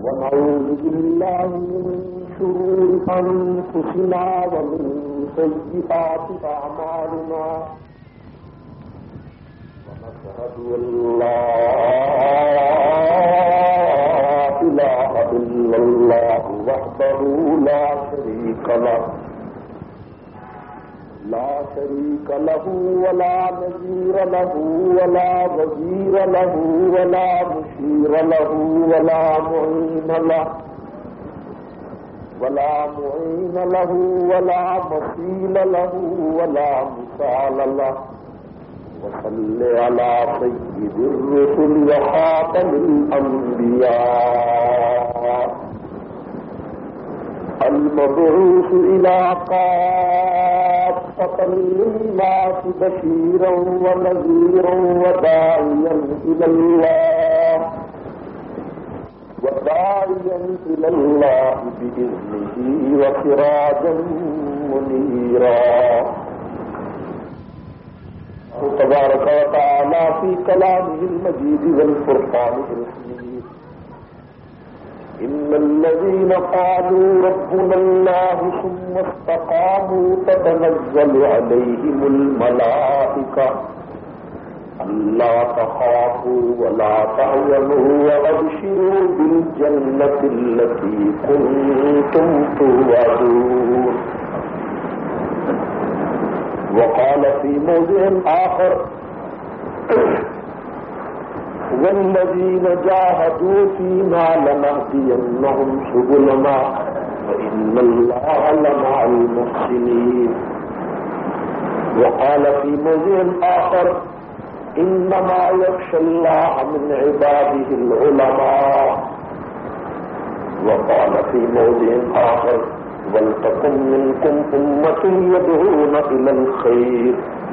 ونعوذ بالله من شرور أنفسنا ومن سيئات أعمالنا ونشهد أن لا إله إلا الله وحده لا شريك له ولا نظير له ولا وزير له ولا مشير له ولا معين له ولا مثيل له ولا مثال له وصل على سيد الرسل وخاتم الأنبياء المبعوث إلى كافة للناس بشيرا ونذيرا وداعيا إلى الله بإذنه وسراجا منيرا. تبارك وتعالى في كلامه المجيد والفرقان الحميد: إن الذين قالوا ربنا الله ثم استقاموا تتنزل عليهم الملائكة ألا تخافوا ولا تحزنوا وأبشروا بالجنة التي كنتم توعدون. وقال في موضع آخر: والذين جاهدوا فينا لنهدينهم سبلنا وإن الله لمع المحسنين. وقال في موضع آخر: إنما يخشى الله من عباده العلماء. وقال في موضع آخر: ولتكن منكم أمة يدعون إلى الخير.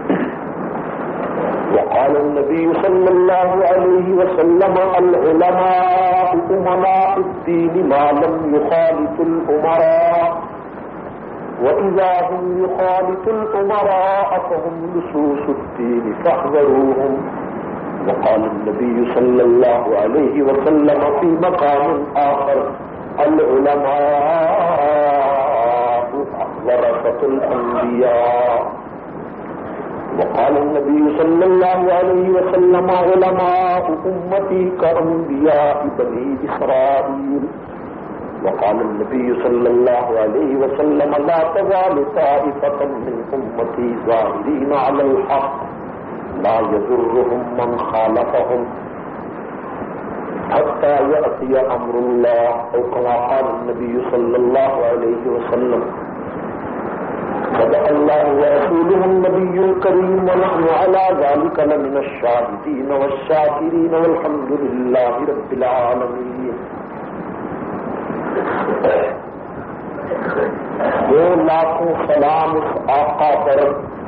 وقال النبي صلى الله عليه وسلم: العلماء أمناء الدين ما لم يخالطوا الأمراء، وإذا هم يخالطوا الأمراء فهم لصوص الدين فاحذروهم. وقال النبي صلى الله عليه وسلم في مقام آخر: العلماء ورثة الأنبياء. وقال النبي صلى الله عليه وسلم: علماء أمتي كأنبياء بني إسرائيل. وقال النبي صلى الله عليه وسلم: لا تزال طائفة من أمتي ظاهرين على الحق لا يضرهم من خالفهم حتى يأتي أمر الله، أو كما قال النبي صلى الله عليه وسلم. صدق الله ورسوله النبي الكريم، ونحن على ذلك لمن الشاهدين والشاكرين، والحمد لله رب العالمين. دو لاکھوں سلام اس آقا پر،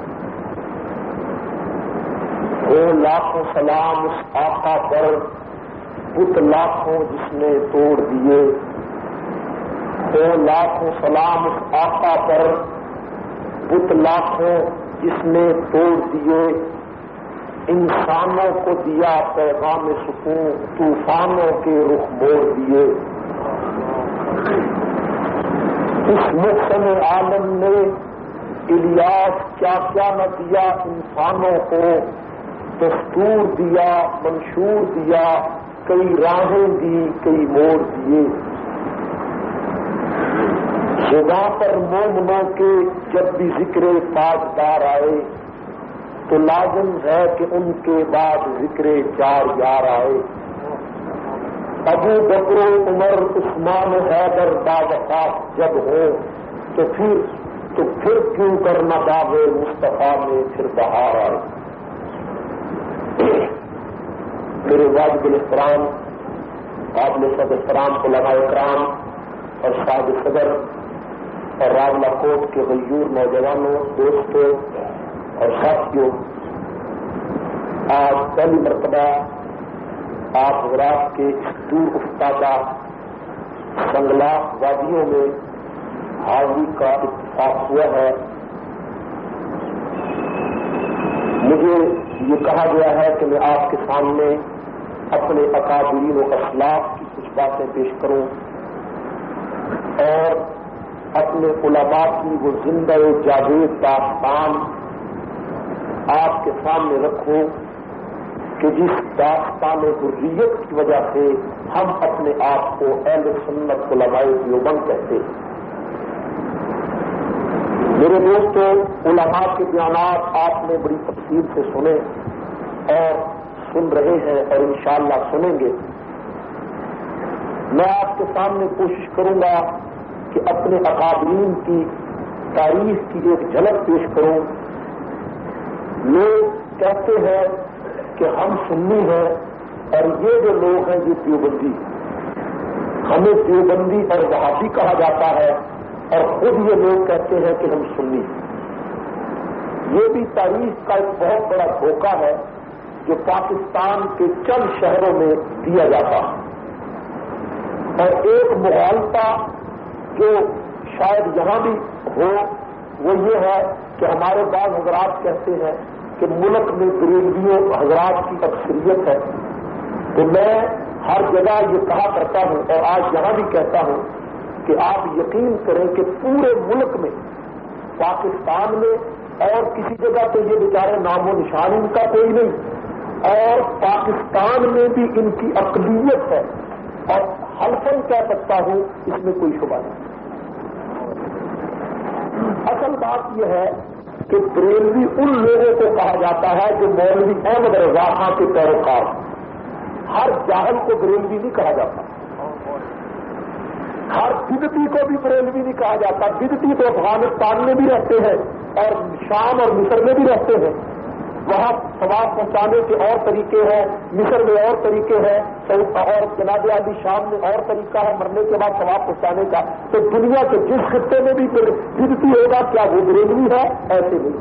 دو لاکھوں سلام اس آقا پر، بت لاکھوں جس نے توڑ دیے. دو لاکھوں سلام اس آقا پر، بت لاکھوں جس نے توڑ دیے. انسانوں کو دیا پیغام سکون، طوفانوں کے رخ موڑ دیے. اس محسن عالم نے الیاس کیا کیا نہ دیا انسانوں کو، دستور دیا، منشور دیا، کئی راہیں دی، کئی موڑ دیے. زباں پر مومنوں کے جب بھی ذکر تاجدار آئے تو لازم ہے کہ ان کے بعد ذکر چار یار آئے. ابو بکر، عمر، عثمان، حیدر باوقات جب ہو تو پھر کیوں کرنا دعوے مصطفیٰ میں پھر بہار آئے. میرے واجب الاحترام قابل صد احترام علماء اکرام اور صاحب صدر اور راولہ کوٹ کے غیور نوجوانوں، دوستوں اور ساتھیوں، آج پہلی مرتبہ آپ حضرات کے اس دور افتادہ سنگلاخ وادیوں میں حاضری کا اتفاق ہوا ہے. مجھے یہ کہا گیا ہے کہ میں آپ کے سامنے اپنے اکابرین و اسلاف کی کچھ باتیں پیش کروں اور اپنے علماء کی وہ زندہ و جاوید داستان آپ کے سامنے رکھوں کہ جس داستان حریت کی وجہ سے ہم اپنے آپ کو اہل سنت علماء دیوبند کہتے ہیں۔ میرے دوستوں، علماء کے بیانات آپ نے بڑی تفصیل سے سنے اور سن رہے ہیں اور انشاءاللہ سنیں گے۔ میں آپ کے سامنے کوشش کروں گا کہ اپنے اکابرین کی تاریخ کی ایک جھلک پیش کروں۔ لوگ کہتے ہیں کہ ہم سنی ہیں اور یہ جو لوگ ہیں یہ دیوبندی، ہمیں دیوبندی اور وہابی کہا جاتا ہے اور خود یہ لوگ کہتے ہیں کہ ہم سنی۔ یہ بھی تاریخ کا ایک بہت بڑا دھوکہ ہے جو پاکستان کے چند شہروں میں دیا جاتا ہے، اور ایک مغالطہ جو شاید یہاں بھی ہو وہ یہ ہے کہ ہمارے بعض حضرات کہتے ہیں کہ ملک میں بریلویوں حضرات کی اکثریت ہے، تو میں ہر جگہ یہ کہا کرتا ہوں اور آج یہاں بھی کہتا ہوں کہ آپ یقین کریں کہ پورے ملک میں، پاکستان میں اور کسی جگہ تو یہ بیچارے نام و نشان ان کا کوئی نہیں، اور پاکستان میں بھی ان کی اقلیت ہے، اور حلفاً کہہ سکتا ہوں اس میں کوئی شبہ نہیں۔ اصل بات یہ ہے کہ بریلوی ان لوگوں کو کہا جاتا ہے جو مولوی احمد رضا خان کے پیروکار، ہر جاہل کو بریلوی نہیں کہا جاتا، ہر بدعتی کو بھی بریلوی نہیں کہا جاتا۔ بدعتی تو افغانستان میں بھی رہتے ہیں اور شام اور مصر میں بھی رہتے ہیں، وہاں ثواب پہنچانے کے اور طریقے ہیں، مصر میں اور طریقے ہیں، اور جناب علی شام میں اور طریقہ ہے مرنے کے بعد ثواب پہنچانے کا۔ تو دنیا کے جس خطے میں بھی بدعتی ہوگا کیا وہ بریلوی ہے؟ ایسے نہیں۔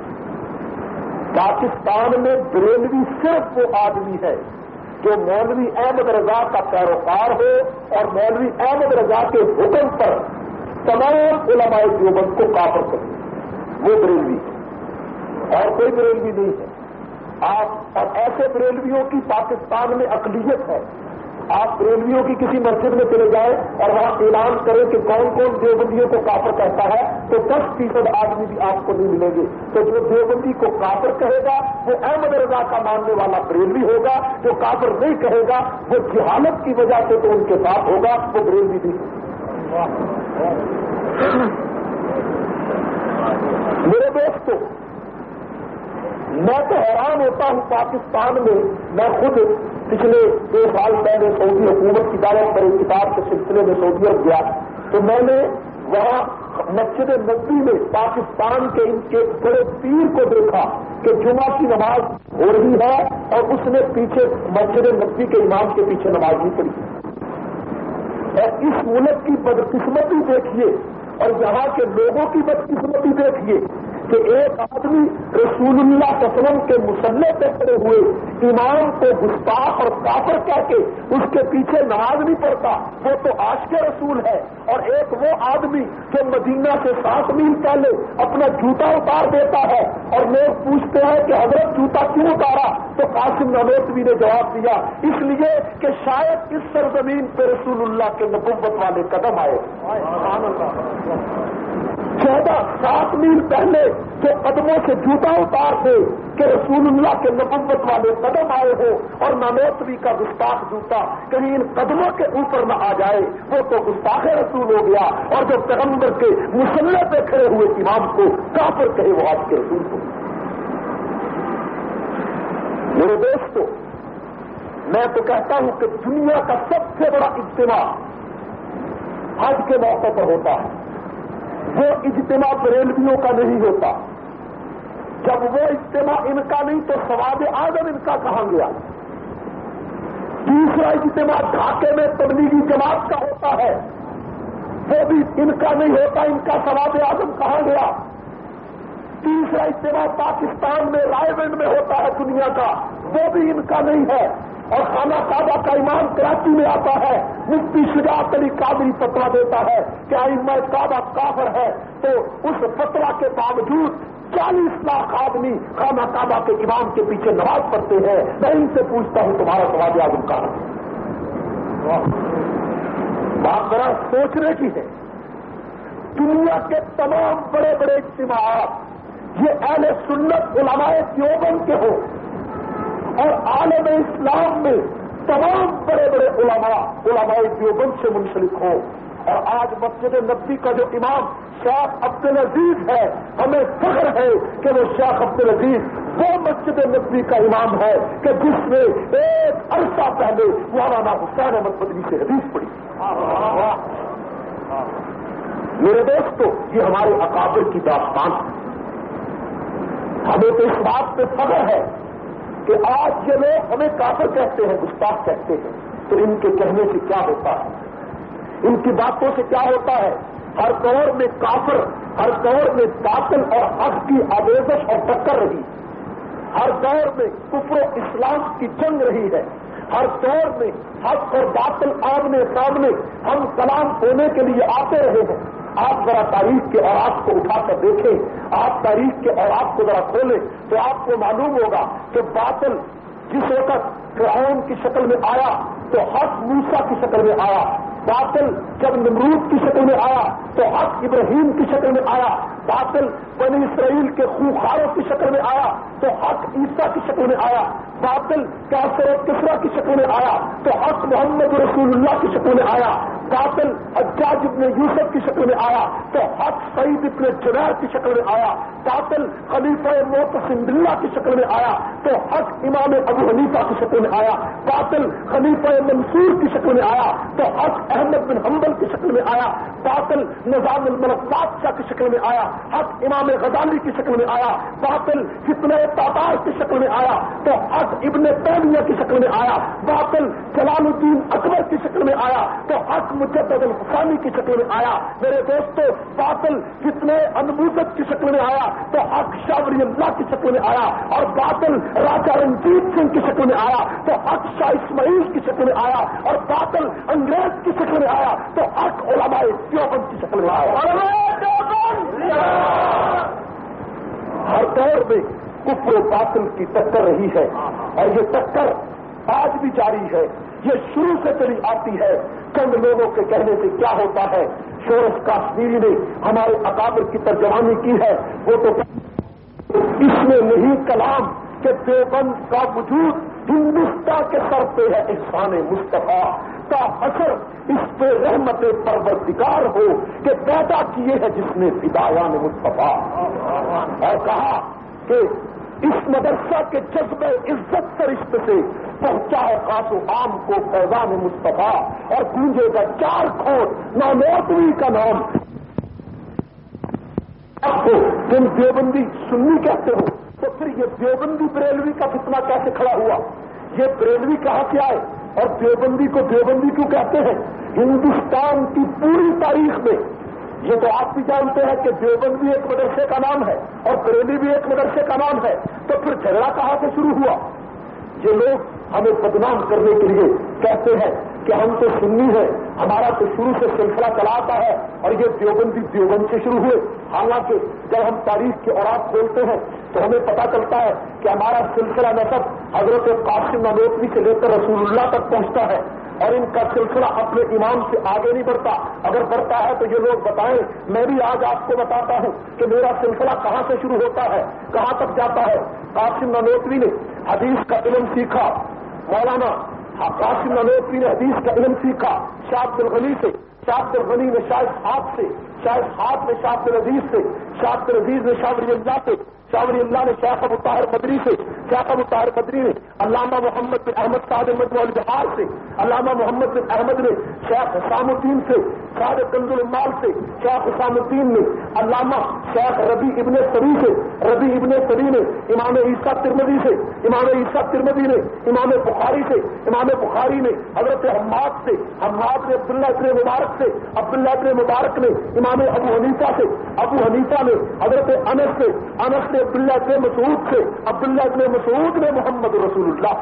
پاکستان میں بریلوی صرف وہ آدمی ہے جو مولوی احمد رضا کا پیروکار ہو اور مولوی احمد رضا کے حکم پر تمام علماء دیوبند کو کافر کرے، وہ بریلوی ہے اور کوئی بریلوی نہیں ہے۔ آپ اور ایسے بریلویوں کی پاکستان میں اقلیت ہے۔ آپ بریلویوں کی کسی مسجد میں چلے جائیں اور وہاں اعلان کریں کہ کون کون دیوبندیوں کو کافر کہتا ہے تو 10% آدمی بھی آپ کو نہیں ملیں گے۔ تو جو دیوبندی کو کافر کہے گا وہ احمد رضا کا ماننے والا بریلوی ہوگا، جو کافر نہیں کہے گا وہ جہالت کی وجہ سے تو ان کے ساتھ ہوگا، وہ بریلوی نہیں ہوگا۔ میرے دوستو، میں تو حیران ہوتا ہوں پاکستان میں، میں خود پچھلے 2 سال پہلے سعودی حکومت کی دعوت پر ایک کتاب کے سلسلے میں سعودی عرب گیا تو میں نے وہاں مسجد نبوی میں پاکستان کے ان کے بڑے پیر کو دیکھا کہ جمعہ کی نماز ہو رہی ہے اور اس نے پیچھے مسجد نبوی کے امام کے پیچھے نماز نہیں پڑھی۔ اور اس ملک کی بدقسمتی دیکھیے اور یہاں کے لوگوں کی بدقسمتی دیکھیے کہ ایک آدمی رسول اللہ صلی اللہ علیہ وسلم کے مسلح پہ کھڑے ہوئے امام کو گستاخ اور کافر کہہ کے اس کے پیچھے نماز نہیں پڑھتا، وہ تو عاشق رسول ہے۔ اور ایک وہ آدمی جو مدینہ سے 7 میل پہلے اپنا جوتا اتار دیتا ہے اور لوگ پوچھتے ہیں کہ حضرت جوتا کیوں اتارا، تو قاسم نانوتوی نے جواب دیا اس لیے کہ شاید اس سرزمین پہ رسول اللہ کے نبوت والے قدم آئے۔ 7 میل پہلے جو قدموں سے جوتا اتار تھے کہ رسول اللہ کے نبوت والے قدم آئے ہو اور نانوتوی کا گستاخ جوتا کہیں ان قدموں کے اوپر نہ آ جائے، وہ تو گستاخ رسول ہو گیا، اور جو پیغمبر کے مسلح پہ کھڑے ہوئے امام کو کافر کہے وہ آج کے رسول ہو۔ میرے دوستو، میں تو کہتا ہوں کہ دنیا کا سب سے بڑا اجتماع حج کے موقع پر ہوتا ہے، وہ اجتماع بریلویوں کا نہیں ہوتا۔ جب وہ اجتماع ان کا نہیں تو ثواب اعظم ان کا کہاں گیا؟ دوسرا اجتماع ڈھاکے میں تبلیغی جماعت کا ہوتا ہے، وہ بھی ان کا نہیں ہوتا، ان کا ثواب اعظم کہاں گیا؟ تیسرا اجتماع پاکستان میں رائے گنج میں ہوتا ہے دنیا کا، وہ بھی ان کا نہیں ہے۔ اور خانہ کعبہ کا امام کراچی میں آتا ہے، مفتی شجاعت علی قادری فتویٰ دیتا ہے کہ ائمہ کعبہ کافر ہے، تو اس فتویٰ کے باوجود 40 لاکھ آدمی خانہ کعبہ کے امام کے پیچھے نماز پڑھتے ہیں۔ میں ان سے پوچھتا ہوں تمہارا ثواب اعظم کہاں ہے؟ بات ذرا سوچنے کی ہے. دنیا کے تمام بڑے بڑے اجتماعات یہ اہل سنت علماء دیوبند کے ہوں اور عالم اسلام میں تمام بڑے بڑے علماء دیوبند سے منسلک ہوں. اور آج مسجد نبوی کا جو امام شیخ عبدالعزیز ہے، ہمیں فخر ہے کہ وہ شیخ عبدالعزیز وہ مسجد نبوی کا امام ہے کہ جس نے ایک عرصہ پہلے مولانا حسین احمد مدنی سے حدیث پڑھی. میرے دوستو، یہ ہمارے اکابر کی داستان ہے. ہمیں تو اس بات پہ فخر ہے کہ آج یہ لوگ ہمیں کافر کہتے ہیں، گستاخ کہتے ہیں، تو ان کے کہنے سے کیا ہوتا ہے، ان کی باتوں سے کیا ہوتا ہے. ہر دور میں کافر، ہر دور میں باطل اور حق کی آمیزش اور ٹکر رہی، ہر دور میں کفر و اسلام کی جنگ رہی ہے، ہر دور میں حق اور باطل آمنے سامنے ہم کلام ہونے کے لیے آتے رہے ہیں. آپ ذرا تاریخ کے اوراق کو اٹھا کر دیکھیں، آپ تاریخ کے اوراق کو ذرا کھولیں تو آپ کو معلوم ہوگا کہ باطل جس وقت فرعون کی شکل میں آیا تو حق موسیٰ کی شکل میں آیا، باطل جب نمرود کی شکل میں آیا تو حق ابراہیم کی شکل میں آیا، باطل بنی اسرائیل کے خوخاروں کی شکل میں آیا تو حق عیسیٰ کی شکل میں آیا، باطل کافر و کسرا کی شکل میں آیا تو حق محمد رسول اللہ کی شکل میں آیا، باطل حجاج ابن یوسف کی شکل میں آیا تو حق سعید ابن جبیر کی شکل میں آیا، باطل خلیفہ معتصم باللہ کی شکل میں آیا تو حق امام ابو حنیفہ کی شکل میں آیا، باطل خلیفہ منصور کی شکل میں آیا تو حق احمد بن حنبل کی شکل میں آیا، باطل نظام الملک بادشاہ کی شکل میں آیا، حق امام غزالی کی شکل میں آیا، باطل فتنہ تاتار کی شکل میں آیا تو حق ابن تیمیہ کی شکل میں آیا، باطل جلال الدین اکبر کی شکل میں آیا تو حق مجدد الحسانی کی شکل میں آیا. میرے دوستو، باطل فتنہ انبوذت کی شکل میں آیا تو حق شاہ ولی اللہ کی شکل میں آیا، اور باطل راجا رنجیت سنگھ کی شکل میں آیا تو حق شاہ اسماعیل کی شکل میں آیا، اور باطل انگریز کی شکل میں آیا تو حق علماء دیوبند کی شکل میں آیا. ہر دور میں کفر و باطل کی ٹکر رہی ہے اور یہ ٹکر آج بھی جاری ہے، یہ شروع سے چلی آتی ہے. چند لوگوں کے کہنے سے کیا ہوتا ہے. شورش کاشمیری نے ہمارے اکابر کی ترجمانی کی ہے، وہ تو اس میں نہیں کلام کہ دیوبند کا وجود ہندوستان کے سر پہ ہے احسان مصطفیٰ کا اثر اس پہ رحمت پروردگار ہو کہ پیدا کیے ہے جس نے فدایان مصطفیٰ. اور کہا کہ اس مدرسہ کے جذبہ عزت فرشت سے پہنچا ہے خاص و عام کو فیضان مصطفیٰ، اور گونجے گا چار کھوٹ ناموتوی کا نام. اب کو تم دیوبندی سنی کہتے ہو تو پھر یہ دیوبندی بریلوی کا فتنہ کیسے کھڑا ہوا؟ یہ بریلوی کہاں سے آئے اور دیوبندی کو دیوبندی کیوں کہتے ہیں؟ ہندوستان کی پوری تاریخ میں یہ تو آپ بھی جانتے ہیں کہ دیوبند بھی ایک مدرسے کا نام ہے اور بریلی بھی ایک مدرسے کا نام ہے، تو پھر جھگڑا کہاں سے شروع ہوا؟ یہ لوگ ہمیں بدنام کرنے کے لیے کہتے ہیں کہ ہم تو سنی ہیں، ہمارا تو شروع سے سلسلہ چلا آتا ہے اور یہ دیوبندی دیوبند سے شروع ہوئے. حالانکہ جب ہم تاریخ کے اوراق کھولتے ہیں تو ہمیں پتا چلتا ہے کہ ہمارا سلسلہ نسب حضرت قاسم نانوتوی سے لے کر رسول اللہ تک پہنچتا ہے، اور ان کا سلسلہ اپنے امام سے آگے نہیں بڑھتا. اگر بڑھتا ہے تو یہ لوگ بتائیں. میں بھی آج آپ کو بتاتا ہوں کہ میرا سلسلہ کہاں سے شروع ہوتا ہے، کہاں تک جاتا ہے. قاسم نانوتوی نے حدیث کا علم سیکھا، مولانا قاسم نانوتوی نے حدیث کا علم سیکھا شاہ عبد الغنی سے، شاہ عبد الغنی نے شاہ اسحاق سے، شاہ اسحاق نے شاہ عبد العزیز سے، شاہ عبد العزیز نے شاہ ولی اللہ سے، شاہ ولی اللہ نے شیخ ابو طاہر بدری سے، شیخ ابو طاہر بدری نے علامہ محمد بن احمد صاحب مجموع البحار سے، علامہ محمد بن احمد نے شیخ حسام الدین سے، صاحب کنز المال سے شیخ حسام الدین نے علامہ شیخ ربیع ابن سری سے، ربیع ابن سری نے امام عیسیٰ ترمذی سے، امام عیسیٰ ترمذی نے امام بخاری سے، امام بخاری نے حضرت حماد سے، حماد نے عبداللہ ابن مبارک سے، عبداللہ ابن مبارک نے امام ابو حنیفہ سے، ابو حنیفہ نے حضرت انس سے، انس نے عبداللہ ابن مسعود سے، عبداللہ ابن مسعود نے محمد رسول اللہ.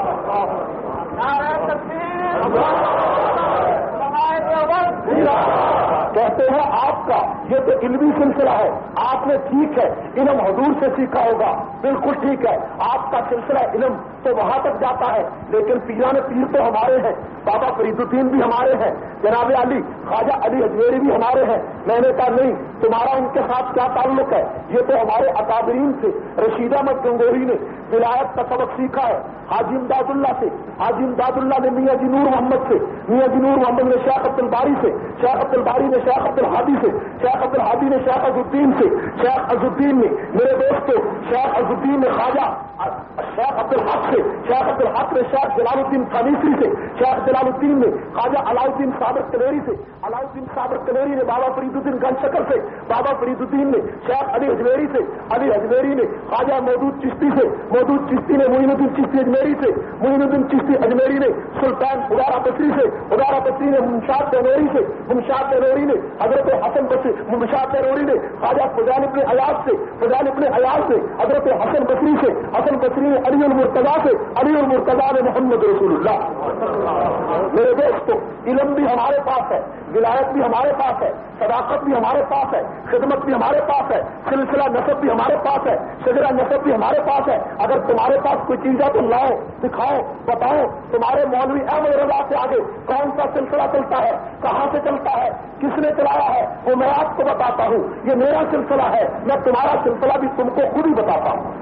کہتے ہیں آپ کا یہ تو علمی سلسلہ ہے، آپ نے ٹھیک ہے علم حضور سے سیکھا ہوگا، بالکل ٹھیک ہے، آپ کا سلسلہ علم تو وہاں تک جاتا ہے، لیکن پیران پیر تو ہمارے ہیں. بابا فرید الدین بھی ہمارے ہیں، جناب علی خواجہ علی اجمیری بھی ہمارے ہیں۔ میں نے کہا نہیں، تمہارا ان کے ساتھ کیا تعلق ہے؟ یہ تو ہمارے اکابرین سے رشید احمد گنگوہی نے ولایت کا سبق سیکھا ہے حاجی امداد اللہ سے، حاجی امداد اللہ نے میاں جی نور محمد سے، میاں جی نور محمد نے شیخ عبد الباری سے، شیخ عبد الباری نے شیخ عبد الحادی سے، شیخ عبد الحادی نے شیخ عز الدین سے، شیخ عز الدین نے میرے دوستو شیخ عز الدین نے خواجہ شیخ عبد الحق سے، شیخ عبد الحق نے شیخ جلال الدین خانیسری سے، شیخ جلال الدین نے خواجہ علاء الدین صابر کلیری سے، علاء الدین صابر کلیری نے بابا فرید الدین گنج شکر سے، بابا فرید الدین نے شیخ علی اجمیری سے، علی اجمیری نے خواجہ مودود چشتی سے، مودود چشتی نے معین الدین چشتی اجمیری سے، معین الدین چشتی اجمیری نے سلطان ادارہ بصری سے، ادارہ بصری نے ممشاد تیموری سے، ممشاد تیموری نے حضرت حسن بصری، ممشاد تیموری نے خواجہ فضیل ابن ایاز سے، فضیل ابن ایاز نے حضرت حسن بصری سے، حسن بصری نے علی المرتضیٰ سے، علی المرتضیٰ نے محمد رسول اللہ۔ میرے دوستو علم بھی ہمارے پاس ہے، ولایت بھی ہمارے پاس ہے، صداقت بھی ہمارے پاس ہے، خدمت بھی ہمارے پاس ہے، سلسلہ نسب بھی ہمارے پاس ہے، شجرہ نسب بھی ہمارے پاس ہے۔ اگر تمہارے پاس کوئی چیز ہے تو لاؤ، دکھاؤ، بتاؤ تمہارے مولوی احمد رضا سے آگے کون سا سلسلہ چلتا ہے، کہاں سے چلتا ہے، کس نے چلایا ہے، وہ میں آپ کو بتاتا ہوں۔ یہ میرا سلسلہ ہے، میں تمہارا سلسلہ بھی تم کو خود ہی بتاتا ہوں۔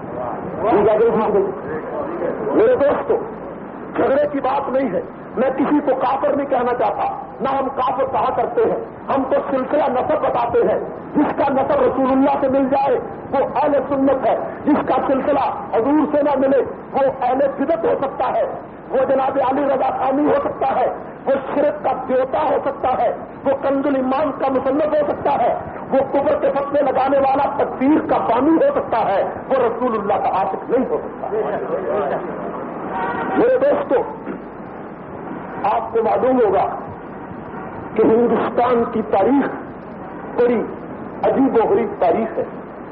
میرے دوستو جھگڑے کی بات نہیں ہے، میں کسی کو کافر نہیں کہنا چاہتا، نہ ہم کافر کہا کرتے ہیں، ہم تو سلسلہ نسب بتاتے ہیں۔ جس کا نسب رسول اللہ سے مل جائے وہ اہل سنت ہے، جس کا سلسلہ حضور سے نہ ملے وہ اہل بدعت ہو سکتا ہے، وہ جناب علی رضا خانی ہو سکتا ہے، وہ شرک کا دیوتا ہو سکتا ہے، وہ کنز الایمان کا مصنف ہو سکتا ہے، وہ کفر کے فتوے لگانے والا تکفیر کا بانی ہو سکتا ہے، وہ رسول اللہ کا عاشق نہیں ہو سکتا۔ میرے دوستو آپ کو معلوم ہوگا کہ ہندوستان کی تاریخ بڑی عجیب و غریب تاریخ ہے۔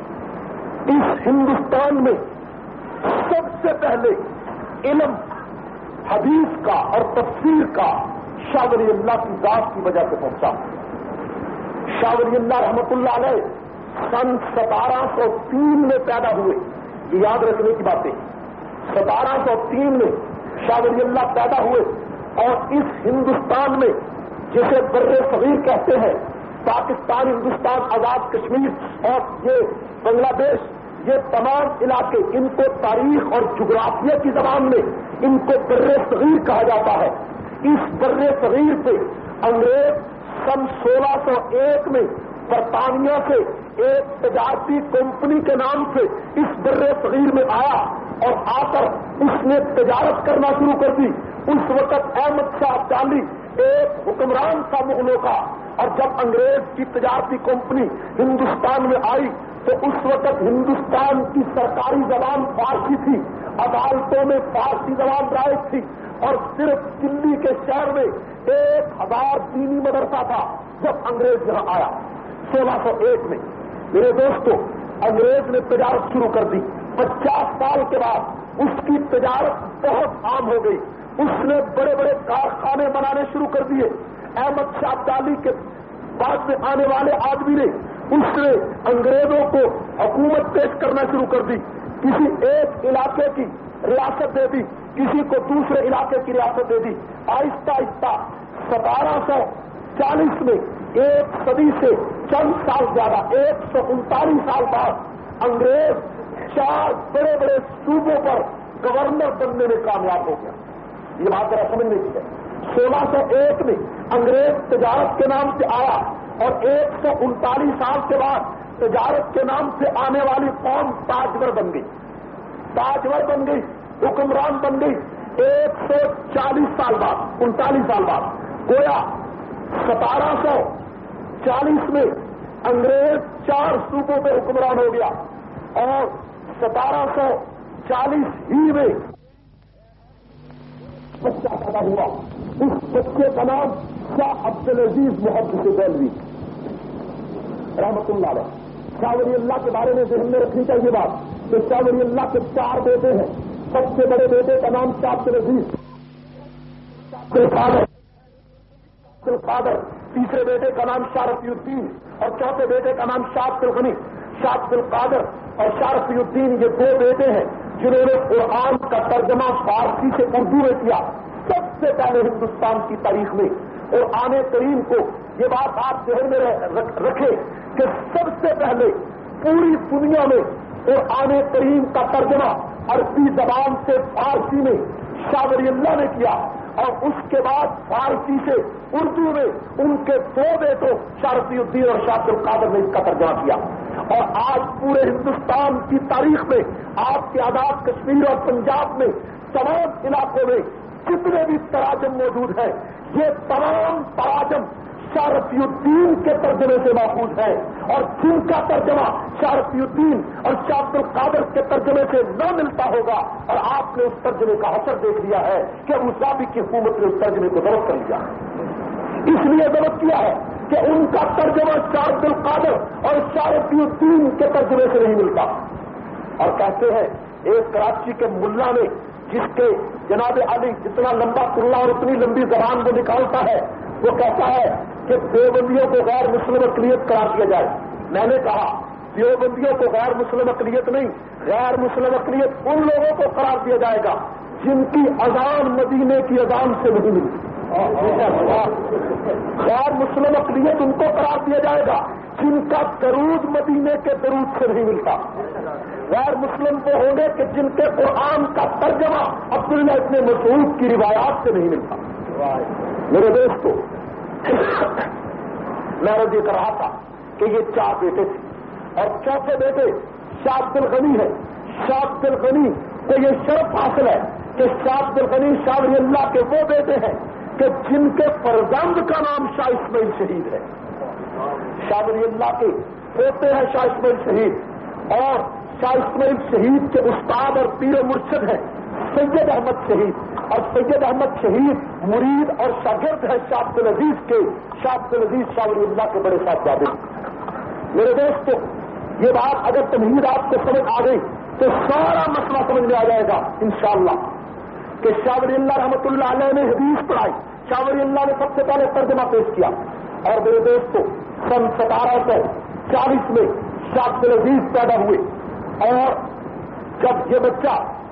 اس ہندوستان میں سب سے پہلے علم حدیث کا اور تفسیر کا شاہ ولی اللہ کی ذات کی وجہ سے پہنچا۔ شاہ ولی اللہ رحمت اللہ علیہ سن 1703 میں پیدا ہوئے، یہ یاد رکھنے کی باتیں۔ 1703 میں شاہ ولی اللہ پیدا ہوئے اور اس ہندوستان میں جسے بر صغیر کہتے ہیں، پاکستان، ہندوستان، آزاد کشمیر اور یہ بنگلہ دیش، یہ تمام علاقے، ان کو تاریخ اور جغرافیہ کی زبان میں ان کو بر صغیر کہا جاتا ہے۔ اس بر صغیر سے انگریز سن 1601 میں برطانیہ سے ایک تجارتی کمپنی کے نام سے اس بر صغیر میں آیا اور آ کر اس نے تجارت کرنا شروع کر دی۔ اس وقت احمد شاہ ابدالی ایک حکمران تھا مغلوں کا، اور جب انگریز کی تجارتی کمپنی ہندوستان میں آئی تو اس وقت ہندوستان کی سرکاری زبان فارسی تھی، عدالتوں میں فارسی زبان رائج تھی، اور صرف دلی کے شہر میں 1000 دینی مدرسہ تھا جب انگریز یہاں آیا 1601 میں۔ میرے دوستو انگریز نے تجارت شروع کر دی، 50 سال کے بعد اس کی تجارت بہت عام ہو گئی، اس نے بڑے بڑے کارخانے بنانے شروع کر دیے۔ احمد شاہ ابدالی کے بعد میں آنے والے آدمی نے اس نے انگریزوں کو حکومت پیش کرنا شروع کر دی، کسی ایک علاقے کی ریاست دے دی، کسی کو دوسرے علاقے کی ریاست دے دی۔ آہستہ آہستہ 1740 میں، ایک صدی سے چند سال زیادہ، 139 سال بعد انگریز 4 بڑے بڑے صوبوں پر گورنر بننے میں کامیاب ہو گیا۔ یہ بات ذرا سمجھنے کی ہے۔ 1601 میں انگریز تجارت کے نام سے آیا اور 139 سال کے بعد تجارت کے نام سے آنے والی قوم تاجور بن گئی، تاجور بن گئی، حکمران بن گئی۔ 140 سال بعد، 39 سال بعد، گویا 1740 میں انگریز 4 صوبوں پہ حکمران ہو گیا اور 1740 ہی میں بچہ پیدا ہوا۔ اس بچے کا نام شاہ عبدالعزیز محدث دہلوی رحمت اللہ علیہ۔ شاہ ولی اللہ کے بارے میں ذہن میں رکھنی چاہیے بات کہ شاہ ولی اللہ کے 4 بیٹے ہیں۔ سب سے بڑے بیٹے کا نام شاہ عبدالعزیز فادر، تیسرے بیٹے کا نام شاہ رفیع الدین اور چوتھے بیٹے کا نام شاہ عبد الغنی۔ شاہ عبد القادر اور شاہ رفیع الدین یہ 2 بیٹے ہیں جنہوں نے قرآن کا ترجمہ فارسی سے اردو میں کیا۔ سب سے پہلے ہندوستان کی تاریخ میں اور آنے کریم کو یہ بات آپ ذہن میں رکھیں کہ سب سے پہلے پوری دنیا میں اور آنے کریم کا ترجمہ عربی زبان سے فارسی میں شاہ ولی اللہ نے کیا، اور اس کے بعد فارسی سے اردو میں ان کے دو بیٹوں شاہ رفیع الدین اور شاہ عبد القادر نے اس کا ترجمہ کیا۔ اور آج پورے ہندوستان کی تاریخ میں آپ کے آزاد کشمیر اور پنجاب میں تمام علاقوں میں جتنے بھی تراجم موجود ہیں، یہ تمام تراجم شاہ رفیع الدین کے ترجمے سے ماخوذ ہے، اور جن کا ترجمہ شاہ رفیع الدین اور شاہ عبد القادر کے ترجمے سے نہ ملتا ہوگا، اور آپ نے اس ترجمے کا اثر دیکھ لیا ہے کہ ابو ظبی کی حکومت نے اس ترجمے کو ضبط کر لیا، اس لیے ضبط کیا ہے کہ ان کا ترجمہ شاہ عبد القادر اور شاہ رفیع الدین کے ترجمے سے نہیں ملتا۔ اور کہتے ہیں ایک کراچی کے ملا نے، جس کے جناب علی جتنا لمبا کرلا اور اتنی لمبی زبان وہ نکالتا ہے، وہ کہتا ہے کہ دیوبندیوں کو غیر مسلم اقلیت قرار دیا جائے۔ میں نے کہا دیوبندیوں کو غیر مسلم اقلیت نہیں، غیر مسلم اقلیت ان لوگوں کو قرار دیا جائے گا جن کی اذان مدینے کی اذان سے نہیں ملتی۔ غیر مسلم اقلیت ان کو قرار دیا جائے گا جن کا درود مدینے کے درود سے نہیں ملتا۔ غیر مسلم وہ ہوں گے کہ جن کے قرآن کا ترجمہ عبداللہ ابن مسعود کی روایات سے نہیں ملتا۔ میرے دوستو، میں رضی کر رہا تھا کہ یہ 4 بیٹے تھے، اور چوتھے بیٹے شاہ عبد الغنی ہے۔ شاہ عبد الغنی کو یہ شرف حاصل ہے کہ شاہ عبد الغنی شاہ ولی اللہ کے وہ بیٹے ہیں کہ جن کے فرزند کا نام شاہ اسماعیل شہید ہے۔ شاہ ولی اللہ کے پوتے ہیں شاہ اسماعیل شہید، اور شاہ اسماعیل شہید کے استاد اور پیر و مرشد ہیں سید احمد شہید، اور سید احمد شہید مرید اور شاگرد ہے شاہ عبد العزیز کے۔ شاہ عبد العزیز شاہ ولی اللہ کے بڑے صاحبزادے۔ میرے دوستو، یہ بات اگر تمہید آپ کو سمجھ آ گئی تو سارا مسئلہ سمجھ میں آ جائے گا انشاءاللہ، کہ شاہ ولی اللہ رحمۃ اللہ علیہ نے حدیث پڑھائی۔ شاہ ولی اللہ نے سب سے پہلے ترجمہ پیش کیا، اور میرے دوستو سن 1740 میں شاہ عبد العزیز پیدا ہوئے، اور جب یہ بچہ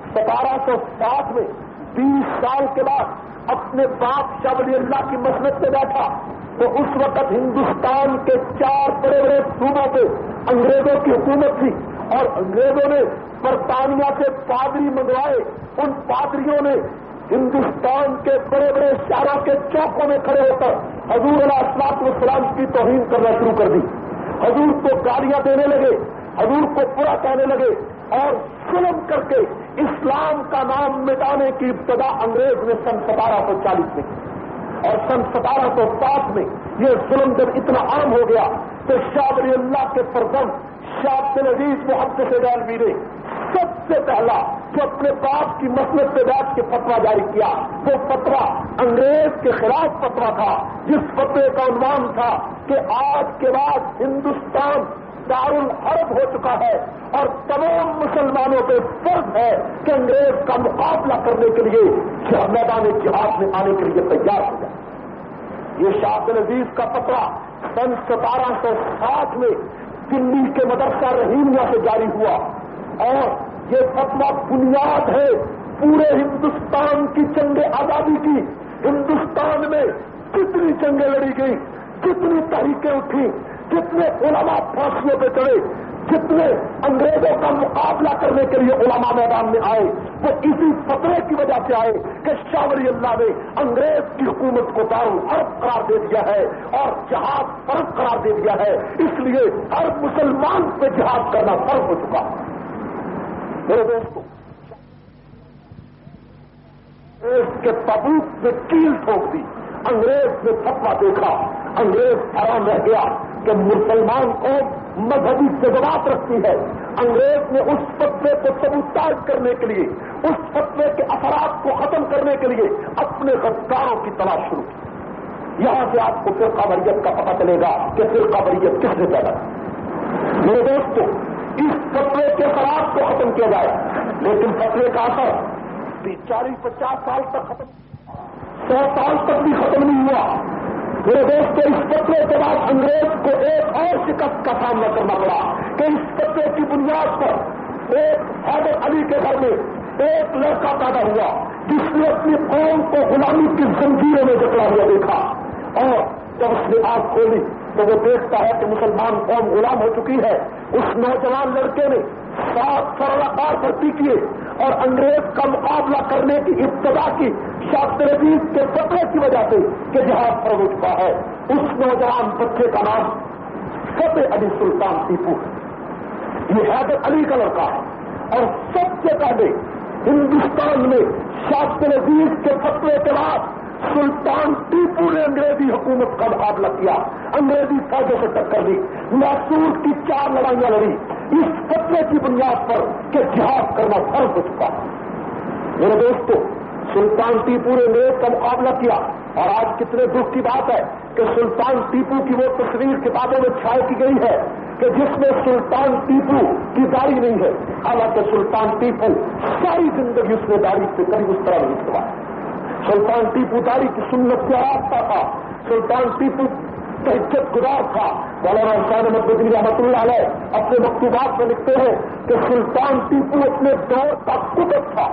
1760 میں 20 سال کے بعد اپنے باپ شاہ ولی اللہ کی مسند سے بیٹھا، تو اس وقت ہندوستان کے 4 بڑے بڑے صوبوں پہ انگریزوں کی حکومت تھی، اور انگریزوں نے برطانیہ سے پادری منگوائے۔ ان پادریوں نے ہندوستان کے بڑے بڑے شہروں کے چوکوں میں کھڑے ہو کر حضور علیہ الصلوۃ والسلام کی توہین کرنا شروع کر دی۔ حضور کو گالیاں دینے لگے، حضور کو برا کہنے لگے، اور ظلم کر کے اسلام کا نام مٹانے کی ابتدا انگریز نے سن 1740 میں کی، اور سن 1760 میں یہ ظلم جب اتنا عام ہو گیا تو شاہ ولی اللہ کے فرزند شاہ عبد العزیز محدث دہلوی نے سب سے پہلا جو اپنے باپ کی مسند سے بیٹھ کے فتویٰ جاری کیا، وہ فتویٰ انگریز کے خلاف فتویٰ تھا، جس فتوے کا عنوان تھا کہ آج کے بعد ہندوستان دارالحرب ہو چکا ہے، اور تمام مسلمانوں پہ فرض ہے کہ انگریز کا مقابلہ کرنے کے لیے میدان جہاد میں آنے کے لیے تیار ہو جائے۔ یہ شاہ عبد العزیز کا فتویٰ سن 1760 میں دلی کے مدرسہ رحیمیہ سے جاری ہوا، اور یہ فتویٰ بنیاد ہے پورے ہندوستان کی جنگ آزادی کی۔ ہندوستان میں کتنی جنگیں لڑی گئی، کتنی تحریکیں اٹھی، جتنے علماء پھانسیوں پہ چڑھے، جتنے انگریزوں کا مقابلہ کرنے کے لیے علماء میدان میں آئے، وہ اسی فتوے کی وجہ سے آئے کہ شاہ ولی اللہ نے انگریز کی حکومت کو دارالحرب قرار دے دیا ہے اور جہاد فرض قرار دے دیا ہے، اس لیے ہر مسلمان پہ جہاد کرنا فرض ہو چکا۔ میرے دوستوں، انگریز کے تابوت میں کیل ٹھوک دی، انگریز نے فتویٰ دیکھا، انگریز حیران رہ گیا کہ مسلمان قوم مذہبی جذبات رکھتی ہے۔ انگریز نے اس فتوے کو سبوتاژ کرنے کے لیے، اس فتوے کے اثرات کو ختم کرنے کے لیے اپنے غداروں کی تلاش شروع کی۔ یہاں سے آپ کو فرقہ واریت کا پتہ چلے گا کہ فرقہ واریت کس نے پیدا کی۔ میرے دوستو، اس فتوے کے اثرات کو ختم کیا جائے، لیکن فتوے کا اثر 40-50 سال تک ختم، 100 سال تک بھی ختم نہیں ہوا۔ میرے دوستو، اس فتوے کے بعد انگریز کو ایک اور شکست کا سامنا کرنا پڑا کہ اس فتوے کی بنیاد پر ایک حیدر علی کے گھر میں ایک لڑکا پیدا ہوا جس نے اپنی قوم کو غلامی کی زنجیروں میں جکڑا ہوا دیکھا، اور جب اس نے آنکھ کھولی تو وہ دیکھتا ہے کہ مسلمان قوم غلام ہو چکی ہے۔ اس نوجوان لڑکے نے 7 سرکار بھرتی کیے اور انگریز کا مقابلہ کرنے کی ابتدا کی شاہ تربیت کے فتوے کی وجہ سے کہ جہاد فرض ہو چکا ہے۔ اس نوجوان بچے کا نام فتح علی سلطان ٹیپو ہے۔ یہ حیدر علی کا لڑکا ہے اور سب سے پہلے ہندوستان میں شاہ تربیت کے فتوے کے بعد سلطان ٹیپو نے انگریزی حکومت کا مقابلہ کیا، انگریزی فوجوں سے ٹکر دی، میسور کی 4 لڑائیاں لڑی اس فتوے کی بنیاد پر کہ جہاد کرنا فرض ہو چکا۔ میرے دوستو، سلطان ٹیپو نے انگریز کا مقابلہ کیا، اور آج کتنے دکھ کی بات ہے کہ سلطان ٹیپو کی وہ تصویر کتابوں میں چھائی کی گئی ہے کہ جس میں سلطان ٹیپو کی داڑھی نہیں ہے، حالانکہ سلطان ٹیپو ساری زندگی اس نے داڑھی سے کبھی اس طرح نہیں کروایا۔ سلطان ٹیپو داڑھی کی سنت سے آراستہ تھا، سلطان ٹیپو عزت گزار تھا۔ مولانا حسین احمد بدری رحمۃ اللہ علیہ اپنے مکتوبات میں لکھتے ہیں کہ سلطان ٹیپو اپنے دور کا قطب تھا،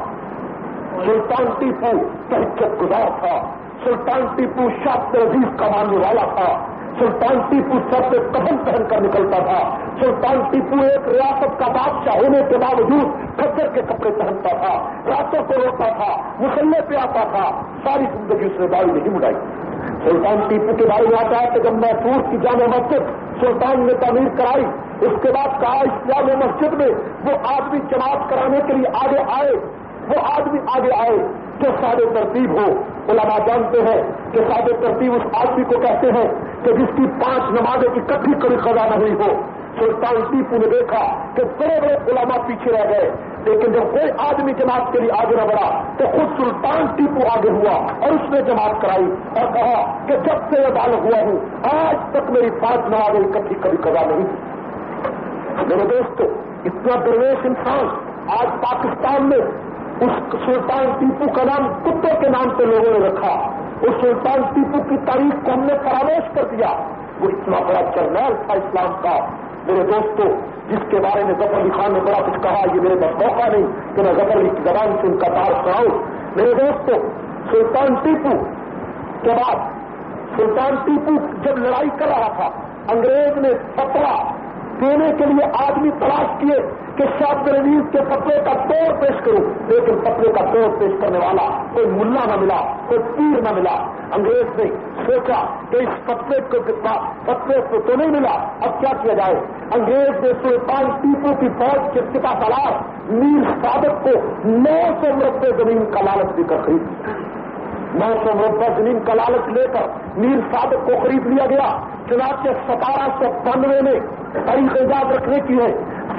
سلطان ٹیپو عزت گزار تھا، سلطان ٹیپو شاہ عزیز کا ماننے والا تھا، سلطان ٹیپو سر پہ کفن پہن کر نکلتا تھا، سلطان ٹیپو ایک ریاست کا بادشاہ ہونے کے باوجود کھچر کے کپڑے پہنتا تھا، راتوں کو روتا تھا، مسلح پہ آتا تھا، ساری زندگی اس نے داڑھی نہیں مڑائی۔ سلطان ٹیپو کے بارے میں آتا ہے کہ جب میسور کی جامع مسجد سلطان نے تعمیر کرائی، اس کے بعد کہا اس جامع مسجد میں وہ آدمی جماعت کرانے کے لیے آگے آئے، وہ آدمی آگے آئے جو سادے ترتیب ہو۔ علماء جانتے ہیں کہ سادے ترتیب اس آدمی کو کہتے ہیں کہ جس کی 5 نمازیں اکٹھی کبھی قضا نہیں ہو۔ سلطان ٹیپو نے دیکھا کہ بڑے بڑے علماء پیچھے رہ گئے، لیکن جب کوئی آدمی جماعت کے لیے آگے نہ بڑھا تو خود سلطان ٹیپو آگے ہوا اور اس نے جماعت کرائی اور کہا کہ جب سے میں بالغ ہوا ہوں آج تک میری 5 نمازیں اکٹھی کبھی قضا نہیں ہوئی۔ میرے دوستو، اتنا درویش انسان آج پاکستان میں، اس سلطان ٹیپو کا نام کتوں کے نام سے لوگوں نے رکھا، اس سلطان ٹیپو کی تاریخ کو ہم نے فراموش کر دیا۔ وہ اتنا بڑا جرنیل تھا اسلام کا۔ میرے دوستو، جس کے بارے میں ظفر علی خان نے بڑا کچھ کہا، یہ میرے پاس موقع نہیں کہ میں ظفر علی کی زبان سے ان کا تعارف کراؤں۔ میرے دوستو، سلطان ٹیپو کے بعد سلطان ٹیپو جب لڑائی کر رہا تھا، انگریز نے فتویٰ دینے کے لیے آدمی تلاش کیے کہ شاہ تربیت کے فتوے کا توڑ پیش کروں، لیکن فتوے کا توڑ پیش کرنے والا کوئی ملا نہ ملا، کوئی پیر نہ ملا۔ انگریز نے سوچا کہ اس فتوے کو تو نہیں ملا، اب کیا کیا جائے؟ انگریز نے سلطان ٹیپو کی فوج کے سپہ سالار میر صادق کو 900 مربع زمین کا لالچ دے کر خرید لیا۔ 900 مربع زمین کا لالچ لے کر میر صادق کو خرید لیا گیا۔ چنانچہ 1792 میں تاریخ یاد رکھنے کی ہے،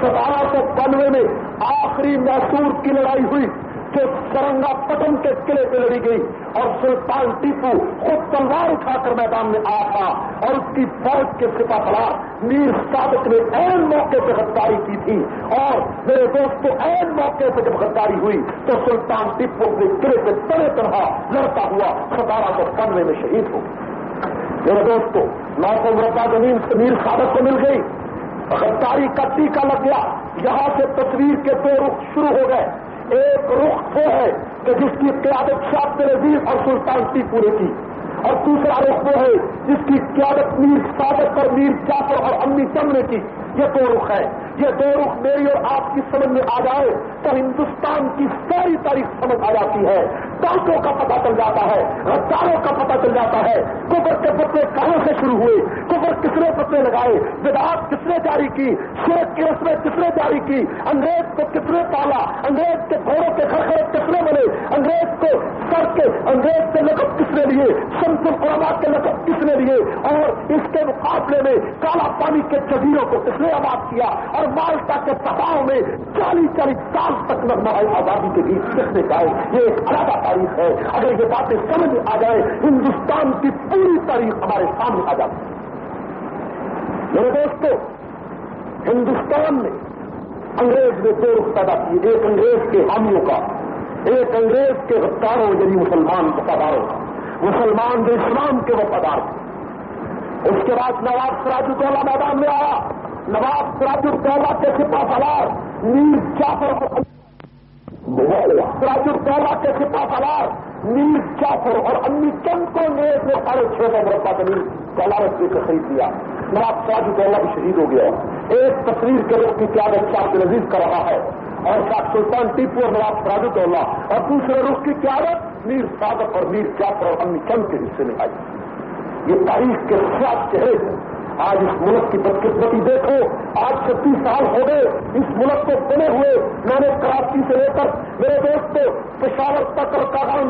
1792 میں آخری میسور کی لڑائی ہوئی جو سرنگا پٹن کے قلعے پہ لڑی گئی، اور سلطان ٹیپو خود تلوار اٹھا کر میدان میں آیا تھا، اور اس کی فوج کے سپہ سالار میر صادق نے عین موقع پہ غداری کی تھی۔ اور میرے دوستوں، عین موقع پہ جب غداری ہوئی تو سلطان ٹیپو اپنے قلعے پہ طرح تنہا لڑتا ہوا 1792 میں شہید ہو گیا۔ میرے دوستوں، 900 مربع زمین میر صادق کو مل گئی، غداری کا ٹیکہ لگ گیا۔ یہاں سے تصویر کے 2 رخ شروع ہو گئے۔ ایک رخ وہ ہے کہ جس کی قیادت شاہ عزیز اور سلطان ٹیپو نے کی، اور دوسرا رخ وہ ہے جس کی قیادت میر صادق اور میر جعفر اور امی تم نے کی۔ یہ 2 رخ ہے۔ یہ 2 رخ میری اور آپ کی سمجھ میں آ جائے تو ہندوستان کی ساری تاریخ سمجھ آ جاتی ہے، ٹانکوں کا پتہ چل جاتا ہے، غداروں کا پتہ چل جاتا ہے، کفر کے فتوے کہاں سے شروع ہوئے، کفر کس نے فتوے لگائے، بدعات کس نے جاری کی، شرک کی رسمیں کس نے جاری کی، انگریز کو کس نے پالا، انگریز کے گھوڑوں کے کھڑکھڑے کس نے بنے، انگریز کو سر کے انگریز کے لقب کس نے لیے، شمس العلماء کے لقب کس نے لیے، اور اس کے مقابلے میں کالا پانی کے جزیروں کو کس نے آباد کیا، اور مالٹا کے تباہ میں 40 سال تک نغمہ آزادی کے گیت کس نے گائے۔ یہ ایک علیحدہ تاریخ ہے۔ اگر یہ باتیں سمجھ میں آ جائے، ہندوستان کی پوری تاریخ ہمارے سامنے آ جاتی ہے۔ میرے دوستو، ہندوستان میں انگریز نے 2 رخ پیدا کیے، ایک انگریز کے حامیوں کا، ایک انگریز کے غداروں یعنی مسلمان وفاداروں کا۔ مسلمان جو اسلام کے وفادار تھے۔ اس کے بعد نواب سراج الدولہ میدان میں آیا۔ نواب سراج الدولہ کے سپہ سالار میر جعفر سراج کے سپاہ سالار میر جعفر اور امی چند کو نیز نے 650 مربع زمین کلارت دے کر خرید لیا. نواب سراج الدولہ بھی شہید ہو گیا. ایک تصویر کے رخ کی قیادت شاہ عبد العزیز کر رہا ہے اور شاہ سلطان ٹیپو اور نواب سراج الدولہ, اور دوسرے رخ کی قیادت میر صادق اور میر جعفر اور امی چند کے حصے میں آئی. یہ تاریخ کے سیاہ چہرے ہیں. آج اس ملک کی بدقسمتی دیکھو. آج 36 سال ہو گئے اس ملک کو بنے ہوئے. میں نے کراچی سے لے کر میرے دوست پشاور تک اور کاغان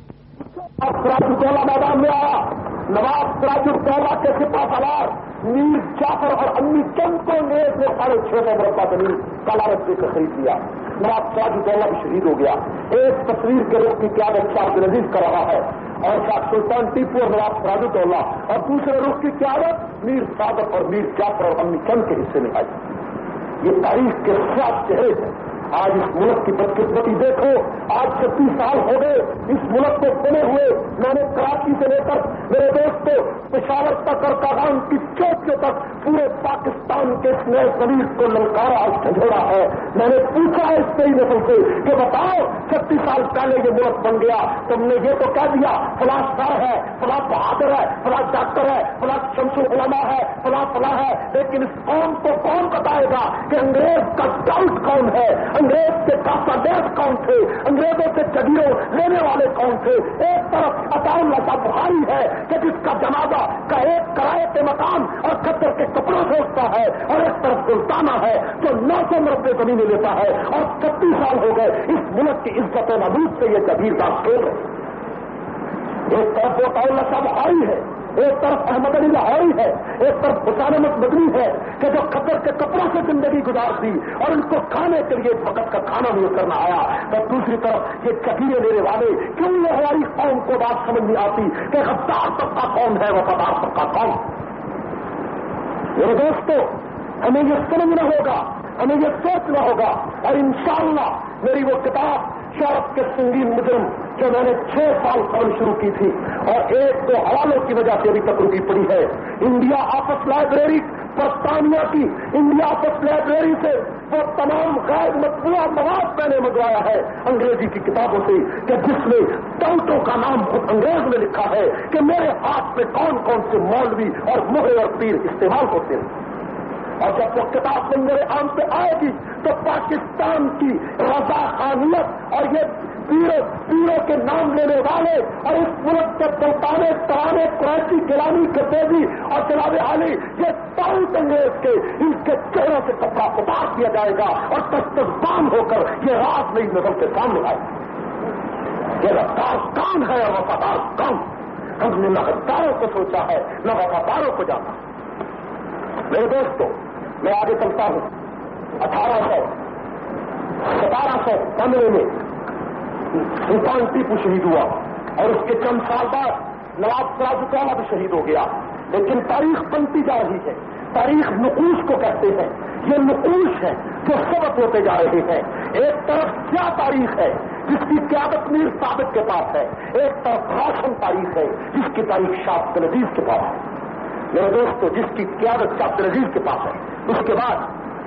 سراج الدولہ میدان میں آیا. نواب سراج الدولہ کے سپاہ سالار میر جعفر اور امی چند کو نیز نے 650 مربع زمین کلارت دے کر خرید لیا. نواب سراج الدولہ بھی شہید ہو گیا. ایک تصویر کے رخ کی قیادت شاہ عبد العزیز کر رہا ہے اور شاہ سلطان ٹیپو اور نواب سراج الدولہ, اور دوسرے رخ کی قیادت میر صادق اور میر جعفر اور امی چند کے حصے میں آئی. یہ تاریخ کے سیاہ چہرے ہیں. آج اس ملک کی بدقسمتی دیکھو. آج 36 سال ہو گئے اس ملک کو بنے ہوئے. میں نے کراچی سے لے کر میرے دوست پشاور تک اور کاغان کی چوکیوں تک پورے پاکستان کے اس نئے زمین کو للکارا اور جھنجھوڑا ہے. میں نے پوچھا ہے اس نئی نسل سے کہ بتاؤ 36 سال پہلے یہ ملک بن گیا, تم نے یہ تو کہہ دیا فلاں سر ہے, فلاں بہادر ہے, فلاں ڈاکٹر ہے, فلاں شمس العلماء ہے, فلاں فلاں ہے, لیکن اس قوم کو کون بتائے گا کہ انگریز کا ڈاؤٹ کون ہے, انگریز کے کاسادیس کون تھے, انگریزوں سے جگیروں لینے والے کون تھے. ایک طرف عطا اللہ صاحب بخاری ہے کہ جس کا جنازہ کا ایک کرائے کے مکان اور کھچر کے کپڑوں سے اٹھتا ہے, اور ایک طرف سلطانہ ہے جو 900 مربع زمینیں لیتا ہے, اور 36 سال ہو گئے اس ملک کی عزت نبوت سے یہ جگیردار کھیل رہے. ایک طرف وہ عطا اللہ صاحب بخاری ہے, ایک طرف احمد علی لاہوری ہے, ایک طرف حسین احمد مدنی ہے کہ جو کھچر کے کپڑوں سے زندگی گزار دی اور ان کو کھانے کے لیے وقت کا کھانا نہیں کرنا آیا. تو دوسری طرف یہ جگیرے لینے والے, کیوں یہ ہماری قوم کو بات سمجھ نہیں آتی کہ غدار طبقہ کون ہے, وفادار طبقہ کون. میرے دوستو, ہمیں یہ سمجھنا ہوگا, ہمیں یہ سوچنا ہوگا, اور انشاءاللہ میری وہ کتاب شرف کے سنگین مجرم جو میں نے 6 سال قبل شروع کی تھی اور 1-2 حوالوں کی وجہ سے ابھی تک رکی پڑی ہے, انڈیا آفس لائبریری برطانیہ کی انڈیا آفس لائبریری سے وہ تمام غیر مطبوعہ مواد میں نے منگوایا ہے انگریزی کی کتابوں سے, کہ جس میں ٹوٹوں کا نام خود انگریز میں لکھا ہے کہ میرے ہاتھ میں کون کون سے مولوی اور مہرے اور پیر استعمال ہوتے ہیں. اور جب وہ کتاب منظر عام پہ آئے گی تو پاکستان کی رضا خانیت اور یہ پیروں کے نام لینے والے اور اس ملک کے سلطانے ترانے قریشی گیلانی کتیبی اور جناب عالی, یہ ٹاؤٹ انگریز کے ان کے چہروں سے کپڑا اتار دیا جائے گا اور دستربان ہو کر یہ رات نئی نظر کے سامنے آئے گی. یہ غدار کون ہے اور وفادار کون؟ ہم نے نہ غداروں کو سوچا ہے نہ وفاداروں کو جانا. میرے دوستو, میں آگے چلتا ہوں. 1715 میں سلطان ٹیپو شہید ہوا اور اس کے چند سال بعد نواب سراج الدولہ بھی شہید ہو گیا. لیکن تاریخ بنتی جا رہی ہے. تاریخ نقوش کو کہتے ہیں. یہ نقوش ہے جو ثبت ہوتے جا رہے ہیں. ایک طرف کیا تاریخ ہے جس کی قیادت میر صادق کے پاس ہے, ایک طرف روشن تاریخ ہے جس کی تاریخ شاہ عبد العزیز کے پاس ہے. میرے دوستو, جس کی قیادت شاہ عبد العزیز کے پاس ہے, اس کے بعد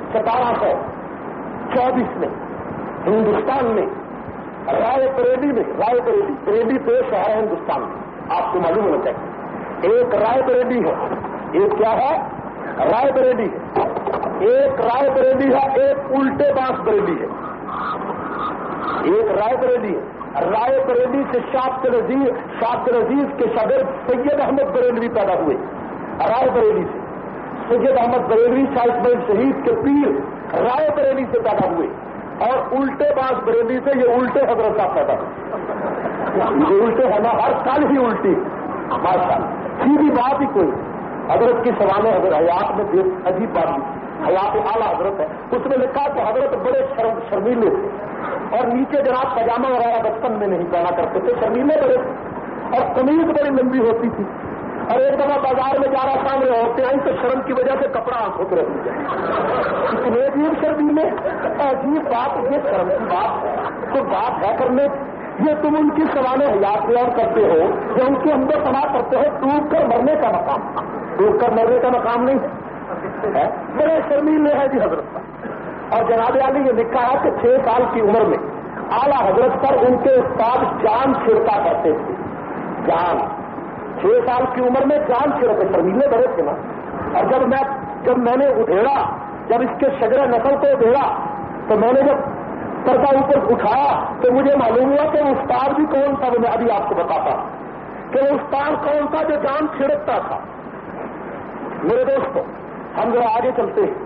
1724 میں ہندوستان میں رائے بریلی 2 شہر ہے ہندوستان میں. آپ کو معلوم ہونا چاہیے, ایک رائے بریلی ہے, ایک کیا ہے رائے بریلی ہے, ایک رائے بریلی ہے, ایک الٹے باس بریلی ہے. ایک رائے بریلی ہے. رائے بریلی سے شاہ عبد العزیز کے شاگرد سید احمد بریلوی پیدا ہوئے. رائے بریلی سے سید احمد بریلوی شاہ اسماعیل شہید کے پیر رائے بریلی سے پیدا ہوئے, اور الٹے باز بریلی سے یہ الٹے حضرت صاحب پیدا ہوئے. یہ الٹے ہے نا, ہر سال ہی الٹی, ماشاء سیدھی بات ہی کوئی. حضرت کی سوال حضرت حیات میں عجیب بات ہے, حیات اعلیٰ حضرت ہے, اس میں لکھا کہ حضرت بڑے شرمیلے تھے اور نیچے جناب پاجامہ وغیرہ بچپن میں نہیں پہنا کرتے تھے, شرمیلے بڑے, اور قمیض بڑی لمبی ہوتی تھی. اور ایک دفعہ بازار میں جا رہا سامنے ہوتے ہیں تو شرم کی وجہ سے کپڑا آنکھوں پہ رکھ دیا. اتنے عجیب شرمیلے, عجیب بات, یہ شرم کی بات ہے تو بات ہے کرنے. یہ تم ان کی سوال حیات بیان کرتے ہو, یا ان کے اندر پناہ کرتے ہو, ڈوب کر مرنے کا مقام, ڈوب کر مرنے کا مقام نہیں ہے. بڑے شرمیلے ہیں جی حضرت. اور جناب عالی یہ لکھا ہے کہ 6 سال کی عمر میں आला हजरत पर उनके उस्ताद जान छिड़का करते थे। जान 6 साल की उम्र में जान छिड़के, शर्मीले बड़े थे ना। और जब मैंने उधेड़ा, जब इसके शजरे नस्ल को उधेड़ा, तो मैंने जब पर्दा ऊपर उठाया तो मुझे मालूम हुआ कि उस्ताद भी कौन था। मैं अभी आपको बताता कि उस्ताद कौन था जो जान छिड़कता था। मेरे दोस्तों, हम जरा आगे चलते हैं।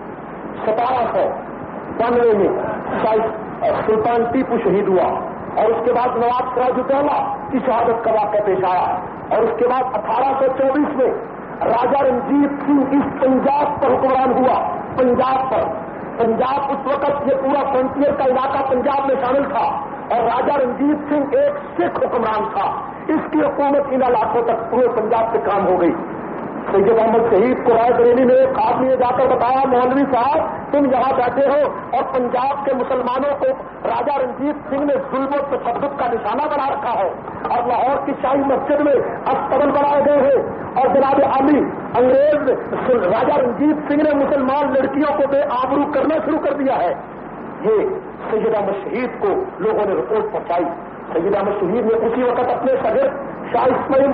1792 में सुल्तान टीपू शहीद हुआ और उसके बाद नवाब सिराजुद्दौला की शहादत का वाक़या पेश आया। और उसके बाद 1824 में राजा रंजीत सिंह इस पंजाब पर हुक्मरान हुआ। पंजाब उस वक्त ये पूरा फ्रंटियर का इलाका पंजाब में शामिल था और राजा रंजीत सिंह एक सिख हुक्मरान था। इसकी हुकूमत इन इलाकों तक पूरे पंजाब से काम हो गई। सैयद अहमद शहीद को राय बरेली में एक आदमी ने जाकर बताया, मौलवी साहब तुम यहाँ बैठे हो और पंजाब के मुसलमानों को राजा रंजीत सिंह ने जुल्म और तशद्दुद का निशाना बना रखा है और लाहौर की शाही मस्जिद में अस्तबल बनाए गए हैं और जनाब आली अंग्रेज राजा रंजीत सिंह ने मुसलमान लड़कियों को बेआबरू करना शुरू कर दिया है। ये सैयद अहमद शहीद को लोगों ने रिपोर्ट पहुंचाई। सैयद अहमद शहीद ने उसी वक्त अपने सगे शाह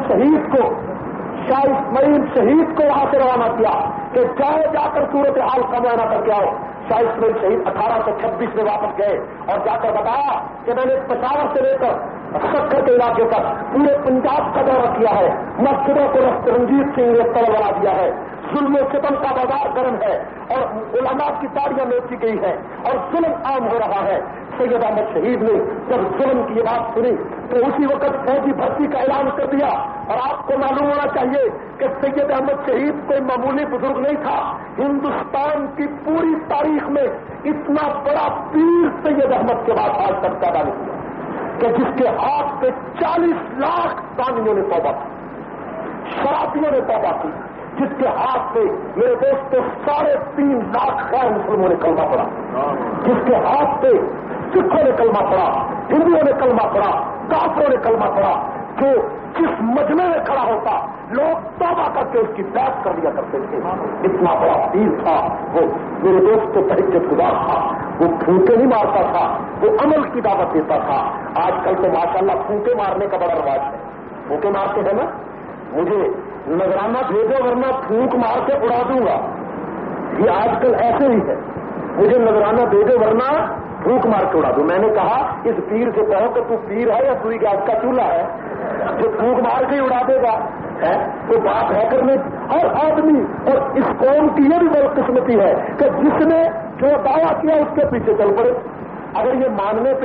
इस्माइल शहीद को वहां से रवाना किया कि जाओ जाकर सूरत हाल का मुआयना करके आओ। शाह इस्माइल शहीद 1826 में वापस गए और जाकर बताया कि मैंने पेशावर से लेकर सक्कर के इलाके तक पूरे पंजाब का दौरा किया है। मस्जिदों को रंजीत सिंह ने तल बना दिया है। जुल्म सितम का बाजार गर्म है और उलमा की ताड़ियां नोची गई है और जुल्म आम हो रहा है। सैयद अहमद शहीद ने जब जुल्म की बात सुनी तो उसी वक्त फौजी भर्ती का ऐलान कर दिया। और आपको मालूम होना चाहिए कि सैयद अहमद शहीद कोई मामूली बुजुर्ग नहीं था। हिंदुस्तान की पूरी तारीख में इतना बड़ा पीर सैयद अहमद के बाद आज तक पैदा नहीं हुआ कि जिसके हाथ पे 40 लाख दानियों ने तौबा की, शराबियों ने तौबा की, जिसके हाथ पे मेरे दोस्तों 3.5 लाख गैर मुसलमानों ने कलमा पड़ा, जिसके हाथ पे सिखों ने कलमा पड़ा, हिंदुओं ने कलमा पड़ा, काफरों ने कलमा पड़ा, जो जिस मजमे में खड़ा होता लोग तौबा करके उसकी बैत कर दिया करते थे। इतना बड़ा पीर था वो। मेरे दोस्तों तहज्जुद गुजार था, वो फूंके नहीं मारता था, वो अमल की दावत देता था। आजकल तो माशाल्लाह फूंके मारने का बड़ा रवाज है। फूंके मारते हैं ना, मुझे नजराना भेजो वरना फूंक मार के उड़ा दूंगा। ये आजकल ऐसे ही है, मुझे नजराना भेजो वरना फूंक मार के उड़ा दूं। मैंने कहा इस पीर से कहो कि तू पीर है या तू गैस का चूल्हा है जो फूंक मार के उड़ा देगा। है तो बात है करने हर आदमी। और इस कौम की यह भी बदकिस्मती है कि जिसने जो दावा किया उसके पीछे चल पड़े। अगर ये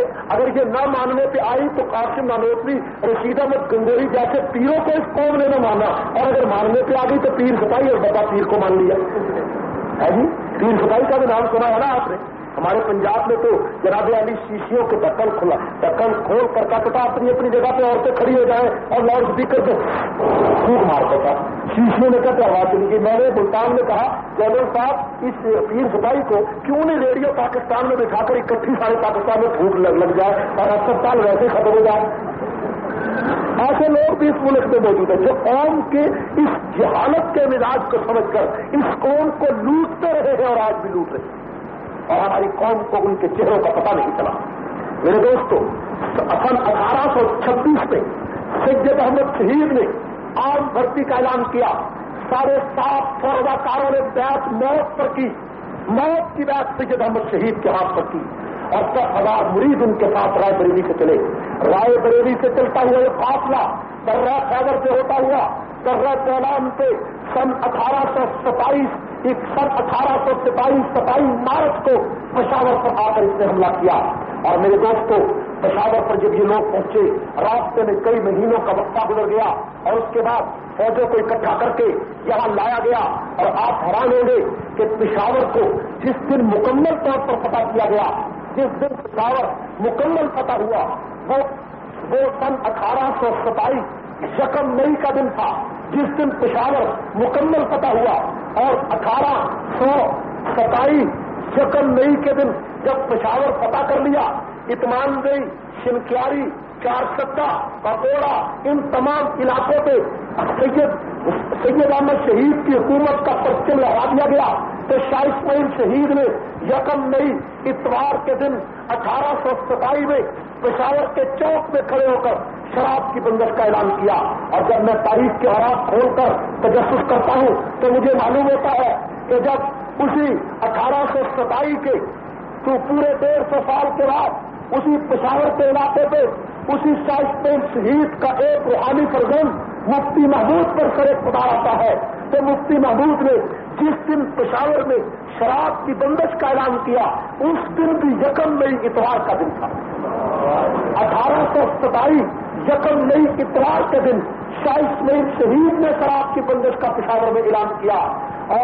न मानने पे आई तो कासिम नानोतवी, रशीद अहमद गंगोही जैसे पीरों को इस कौम ने न माना, और अगर मानने पे आ गई तो पीर सपाई और बता पीर को मान लिया है जी। पीर सपाई का भी नाम सुना है ना आपने। हमारे पंजाब में तो जनाब अली शीशियों के ढक्कन खोल कर कहता अपनी अपनी जगह पे औरतें खड़ी हो जाए और लाउड स्पीकर पे फूंक मारता था। शीशियों ने कहते आवाज चली गई। मैंने मुल्तान में कहा जनरल साहब इस पीर सपाई को क्यों नहीं रेडियो पाकिस्तान में बिठाकर इकट्ठी सारे पाकिस्तान में फूंक लग जाए और अस्पताल वैसे खत्म हो जाए। ऐसे लोग भी इस मुल्क में मौजूद है जो कौम के इस जहालत के मिजाज को समझकर इस कौम को लूटते रहे हैं और आज भी लूट रहे हैं और हमारी कौम को उनके चेहरों का पता नहीं चला। मेरे दोस्तों, 1826 में सैयद अहमद शहीद ने आम भर्ती का ऐलान किया। 750 रजाकारों ने बैत मौत पर की। मौत की बैत सैयद अहमद शहीद के हाथ पर की और 10,000 मुरीद उनके साथ राय बरेली से चले। राय बरेली से चलता हुआ ये काफिला दर्रा खैबर से होता हुआ दर्रा चौलान पे सन 1827 मार्च को पेशावर पर आकर इसने हमला किया। और मेरे दोस्तों, पेशावर पर जब ये लोग पहुंचे, रास्ते में कई महीनों का वक्फा गुजर गया और उसके बाद फौजों को इकट्ठा करके यहां लाया गया। और आप हैरान होंगे कि पेशावर को जिस दिन मुकम्मल तौर पर पता किया गया, जिस दिन पेशावर मुकम्मल पता हुआ, वो सन 1827 1 मई का दिन था जिस दिन पेशावर मुकम्मल पता हुआ। और 1827 1 मई के दिन जब पेशावर पता कर लिया, इत्मानगई, शिनक्यारी, चारसत्ता, पकोड़ा, इन तमाम इलाकों पे सैयद अहमद शहीद की हुकूमत का پرچم لہرا دیا گیا تو شاہ اسماعیل شہید نے 1 مئی اتوار کے دن 1827 میں پشاور کے چوک میں کھڑے ہو کر شراب کی بندش کا اعلان کیا. اور جب میں تاریخ کے اوراق کھول کر تجسس کرتا ہوں تو مجھے معلوم ہوتا ہے کہ جب اسی 1827 کے تو پورے 150 سال کے بعد اسی پشاور کے علاقے پہ اسی شاہ اسماعیل شہید کا ایک روحانی فرزند مفتی محمود پر سر اقتدار آتا ہے تو مفتی محمود نے جس دن پشاور میں شراب کی بندش کا اعلان کیا اس دن بھی 1 مئی اتوار کا دن تھا. 1827 1 مئی اتوار کے دن شاہ اسماعیل شہید نے شراب کی بندش کا پشاور میں اعلان کیا اور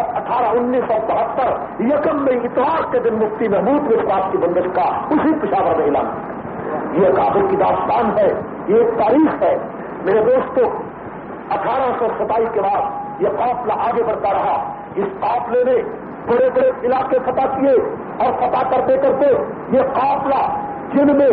1972 1 مئی اتوار کے دن مفتی محمود نے شراب کی بندش کا اسی پشاور میں اعلان کیا. یہ کافر کی داستان ہے, یہ ایک تاریخ ہے. میرے دوستو 1827 کے بعد یہ قافلہ آگے بڑھتا رہا. اس قافلے نے بڑے بڑے علاقے فتح کیے اور فتح کرتے کرتے یہ قافلہ جن میں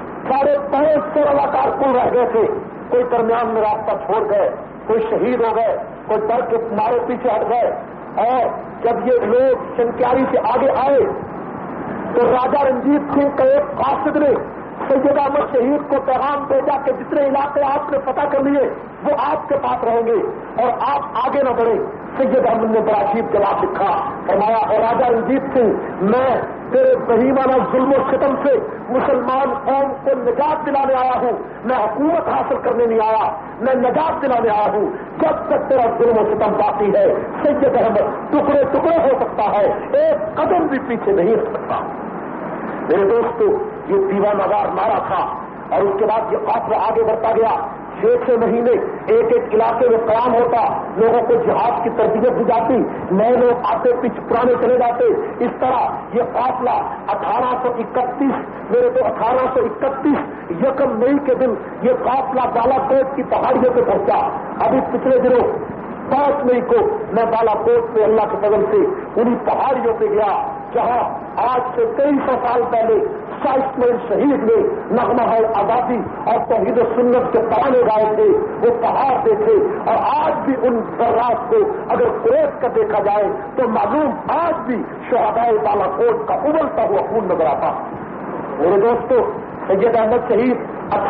550 رضاکار کل رہ گئے تھے, کوئی درمیان میں راستہ چھوڑ گئے, کوئی شہید ہو گئے, کوئی ڈر کے مارے پیچھے ہٹ گئے. اور جب یہ لوگ چنکیاری سے آگے آئے تو راجا رنجیت سنگھ کا ایک قاصد نے سید احمد شہید کو پیغام بھیجا کہ جتنے علاقے آپ نے فتح کر لیے وہ آپ کے پاس رہیں گے اور آپ آگے نہ بڑھیں. سید احمد نے بڑا عجیب جواب لکھا, فرمایا اور راجا رنجیت سنگھ میں تیرے بہیمانہ ظلم و ستم سے مسلمان قوم کو نجات دلانے آیا ہوں, میں حکومت حاصل کرنے نہیں آیا, میں نجات دلانے آیا ہوں. جب تک تیرا ظلم و ستم باقی ہے سید احمد ٹکڑے ٹکڑے ہو سکتا ہے, ایک قدم بھی پیچھے نہیں رکھ سکتا. میرے دوستو یہ دیوانہ وار نعرہ تھا اور اس کے بعد یہ قافلہ آگے بڑھتا گیا. 6 مہینے ایک ایک علاقے میں قیام ہوتا, لوگوں کو جہاد کی تربیت دی جاتی, نئے لوگ آتے پیچھے پرانے چلے جاتے. اس طرح یہ قافلہ 1831 میرے تو 1831 1 مئی کے دن یہ قافلہ بالا کوٹ کی پہاڑیوں پہ پہنچا. ابھی پچھلے دنوں 5 مئی کو میں بالا کوٹ پہ اللہ کے فضل سے انہی پہاڑیوں پہ گیا جہاں آج سے 2300 سال پہلے شاہ اسماعیل شہید نے نغمہ ہے آزادی اور توحید و سنت کے ترانے گائے تھے. وہ پہاڑ دیکھے اور آج بھی ان ذرات کو اگر قریش کا دیکھا جائے تو معلوم آج بھی شہدائے بالا کوٹ کا ابلتا ہوا خون نظر آتا. میرے دوستو سید احمد شہید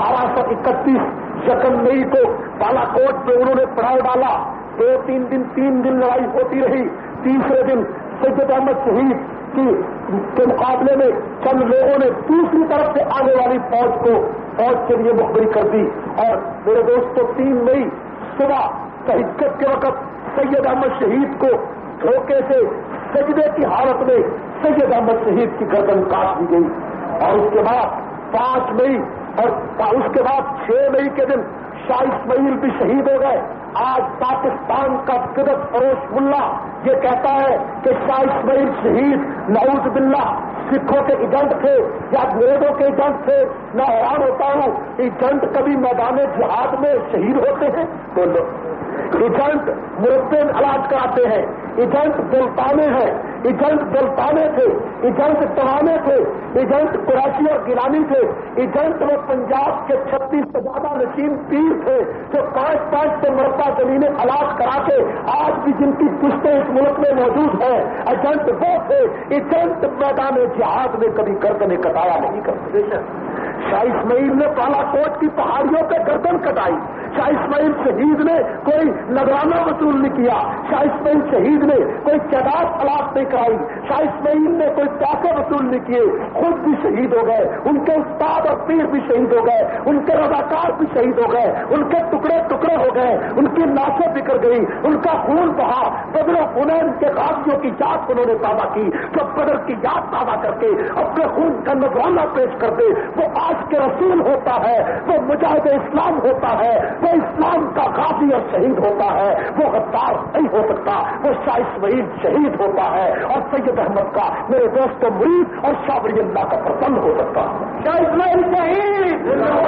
1831 1 مئی کو بالا کوٹ پہ انہوں نے پڑاؤ ڈالا. 2-3 دن 3 دن لڑائی ہوتی رہی. تیسرے دن سید احمد شہید کے مقابلے میں چند لوگوں نے دوسری طرف سے آنے والی فوج کے لیے مخبری کر دی. اور میرے دوستوں 3 مئی صبح تہجد کے وقت سید احمد شہید کو دھوکے سے سجدے کی حالت میں سید احمد شہید کی گردن کاٹ دی گئی. اور اس کے بعد 5 مئی اور اس کے بعد 6 مئی کے دن شاہ اسماعیل بھی شہید ہو گئے. آج پاکستان کا بدعت فروش ملا یہ کہتا ہے کہ شاہ اسماعیل شہید نعوذ باللہ سکھوں کے ایجنٹ تھے یا انگریزوں کے ایجنٹ تھے. میں حیران ہوتا ہوں, ایجنٹ کبھی میدان جہاد میں شہید ہوتے ہیں؟ بولو, ایجنٹ مربے علاج کراتے ہیں, ایجنٹ دلتانے ہیں, ایجنٹ دلتانے تھے, ایجنٹ توانے تھے, ایجنٹ قریشی اور گیلانی تھے, ایجنٹ وہ پنجاب کے 36 سے زیادہ نشین پیر تھے جو 5-5 سے مرتبہ زمینیں علاج کرا کے آج بھی جن کی پشتیں اس ملک میں موجود ہیں. ایجنٹ وہ تھے. ایجنٹ میدان جہاد میں کبھی گردن کٹایا نہیں کرتے. شاہ اسماعیل نے بالا کوٹ کی پہاڑیوں پہ گردن کٹائی. شاہ اسماعیل شہید نے کوئی نذرانہ وصول نہیں کیا. شاہ اسماعیل شہید نے کوئی تعداد علاق نہیں کرائی. شاہ اسماعیل نے کوئی پیسے وصول نہیں کیے. خود بھی شہید ہو گئے, ان کے استاد اور پیر بھی شہید ہو گئے, ان کے رضاکار بھی شہید ہو گئے, ان کے ٹکڑے ٹکڑے ہو گئے, ان کی لاشیں بکھر گئی, ان کا خون بہا. بدر و حنین کے غازیوں کی یاد انہوں نے تازہ کی. جو بدر کی یاد تازہ کر کے اپنے خون کا نذرانہ پیش کر دے وہ آج کے رسول ہوتا ہے, وہ مجاہد اسلام ہوتا ہے, وہ اسلام کا غازی اور شہید ہوتا ہے. وہ غدار نہیں ہو سکتا, وہ شاہ اسماعیل شہید ہوتا ہے اور سید احمد کا میرے دوست مرید اور شاہ ولی اللہ کا پسند ہو سکتا ہے. شاہ اسماعیل شہید.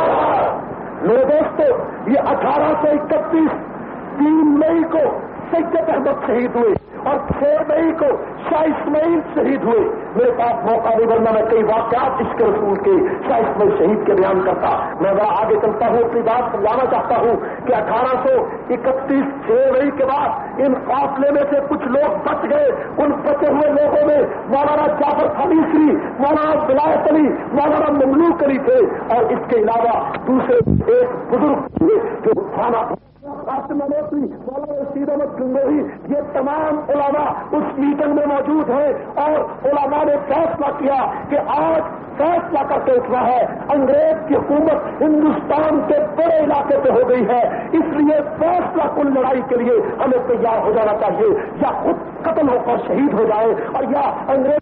میرے دوستو یہ 1831 3 مئی کو سید احمد شہید ہوئے اور 6 مئی کو شاہ اسماعیل شہید ہوئے. میرے پاس موقع نہیں, ورنہ میں کئی واقعات عشق رسول کے شاہ اسماعیل شہید کے بیان کرتا. میں ذرا آگے چلتا ہوں, اپنی بات سمجھانا چاہتا ہوں کہ 1831 6 مئی کے بعد ان قافلے میں سے کچھ لوگ بچ तीसरी मौलाना विलायत अली, मौलाना ममलूक अली थे, और इसके अलावा दूसरे एक बुजुर्ग थे जो थाना मौलाना रशीद अहमद गंगोही, ये तमाम उलमा उस मीटिंग में मौजूद हैं, और उलमा ने फैसला किया कि आज फैसला करके उठना है, अंग्रेज की हुकूमत हिंदुस्तान के बड़े इलाके पे हो गई है, इसलिए फैसला कुल लड़ाई के लिए हमें तैयार हो जाना चाहिए, या खुद कत्ल होकर शहीद हो जाए, और या अंग्रेज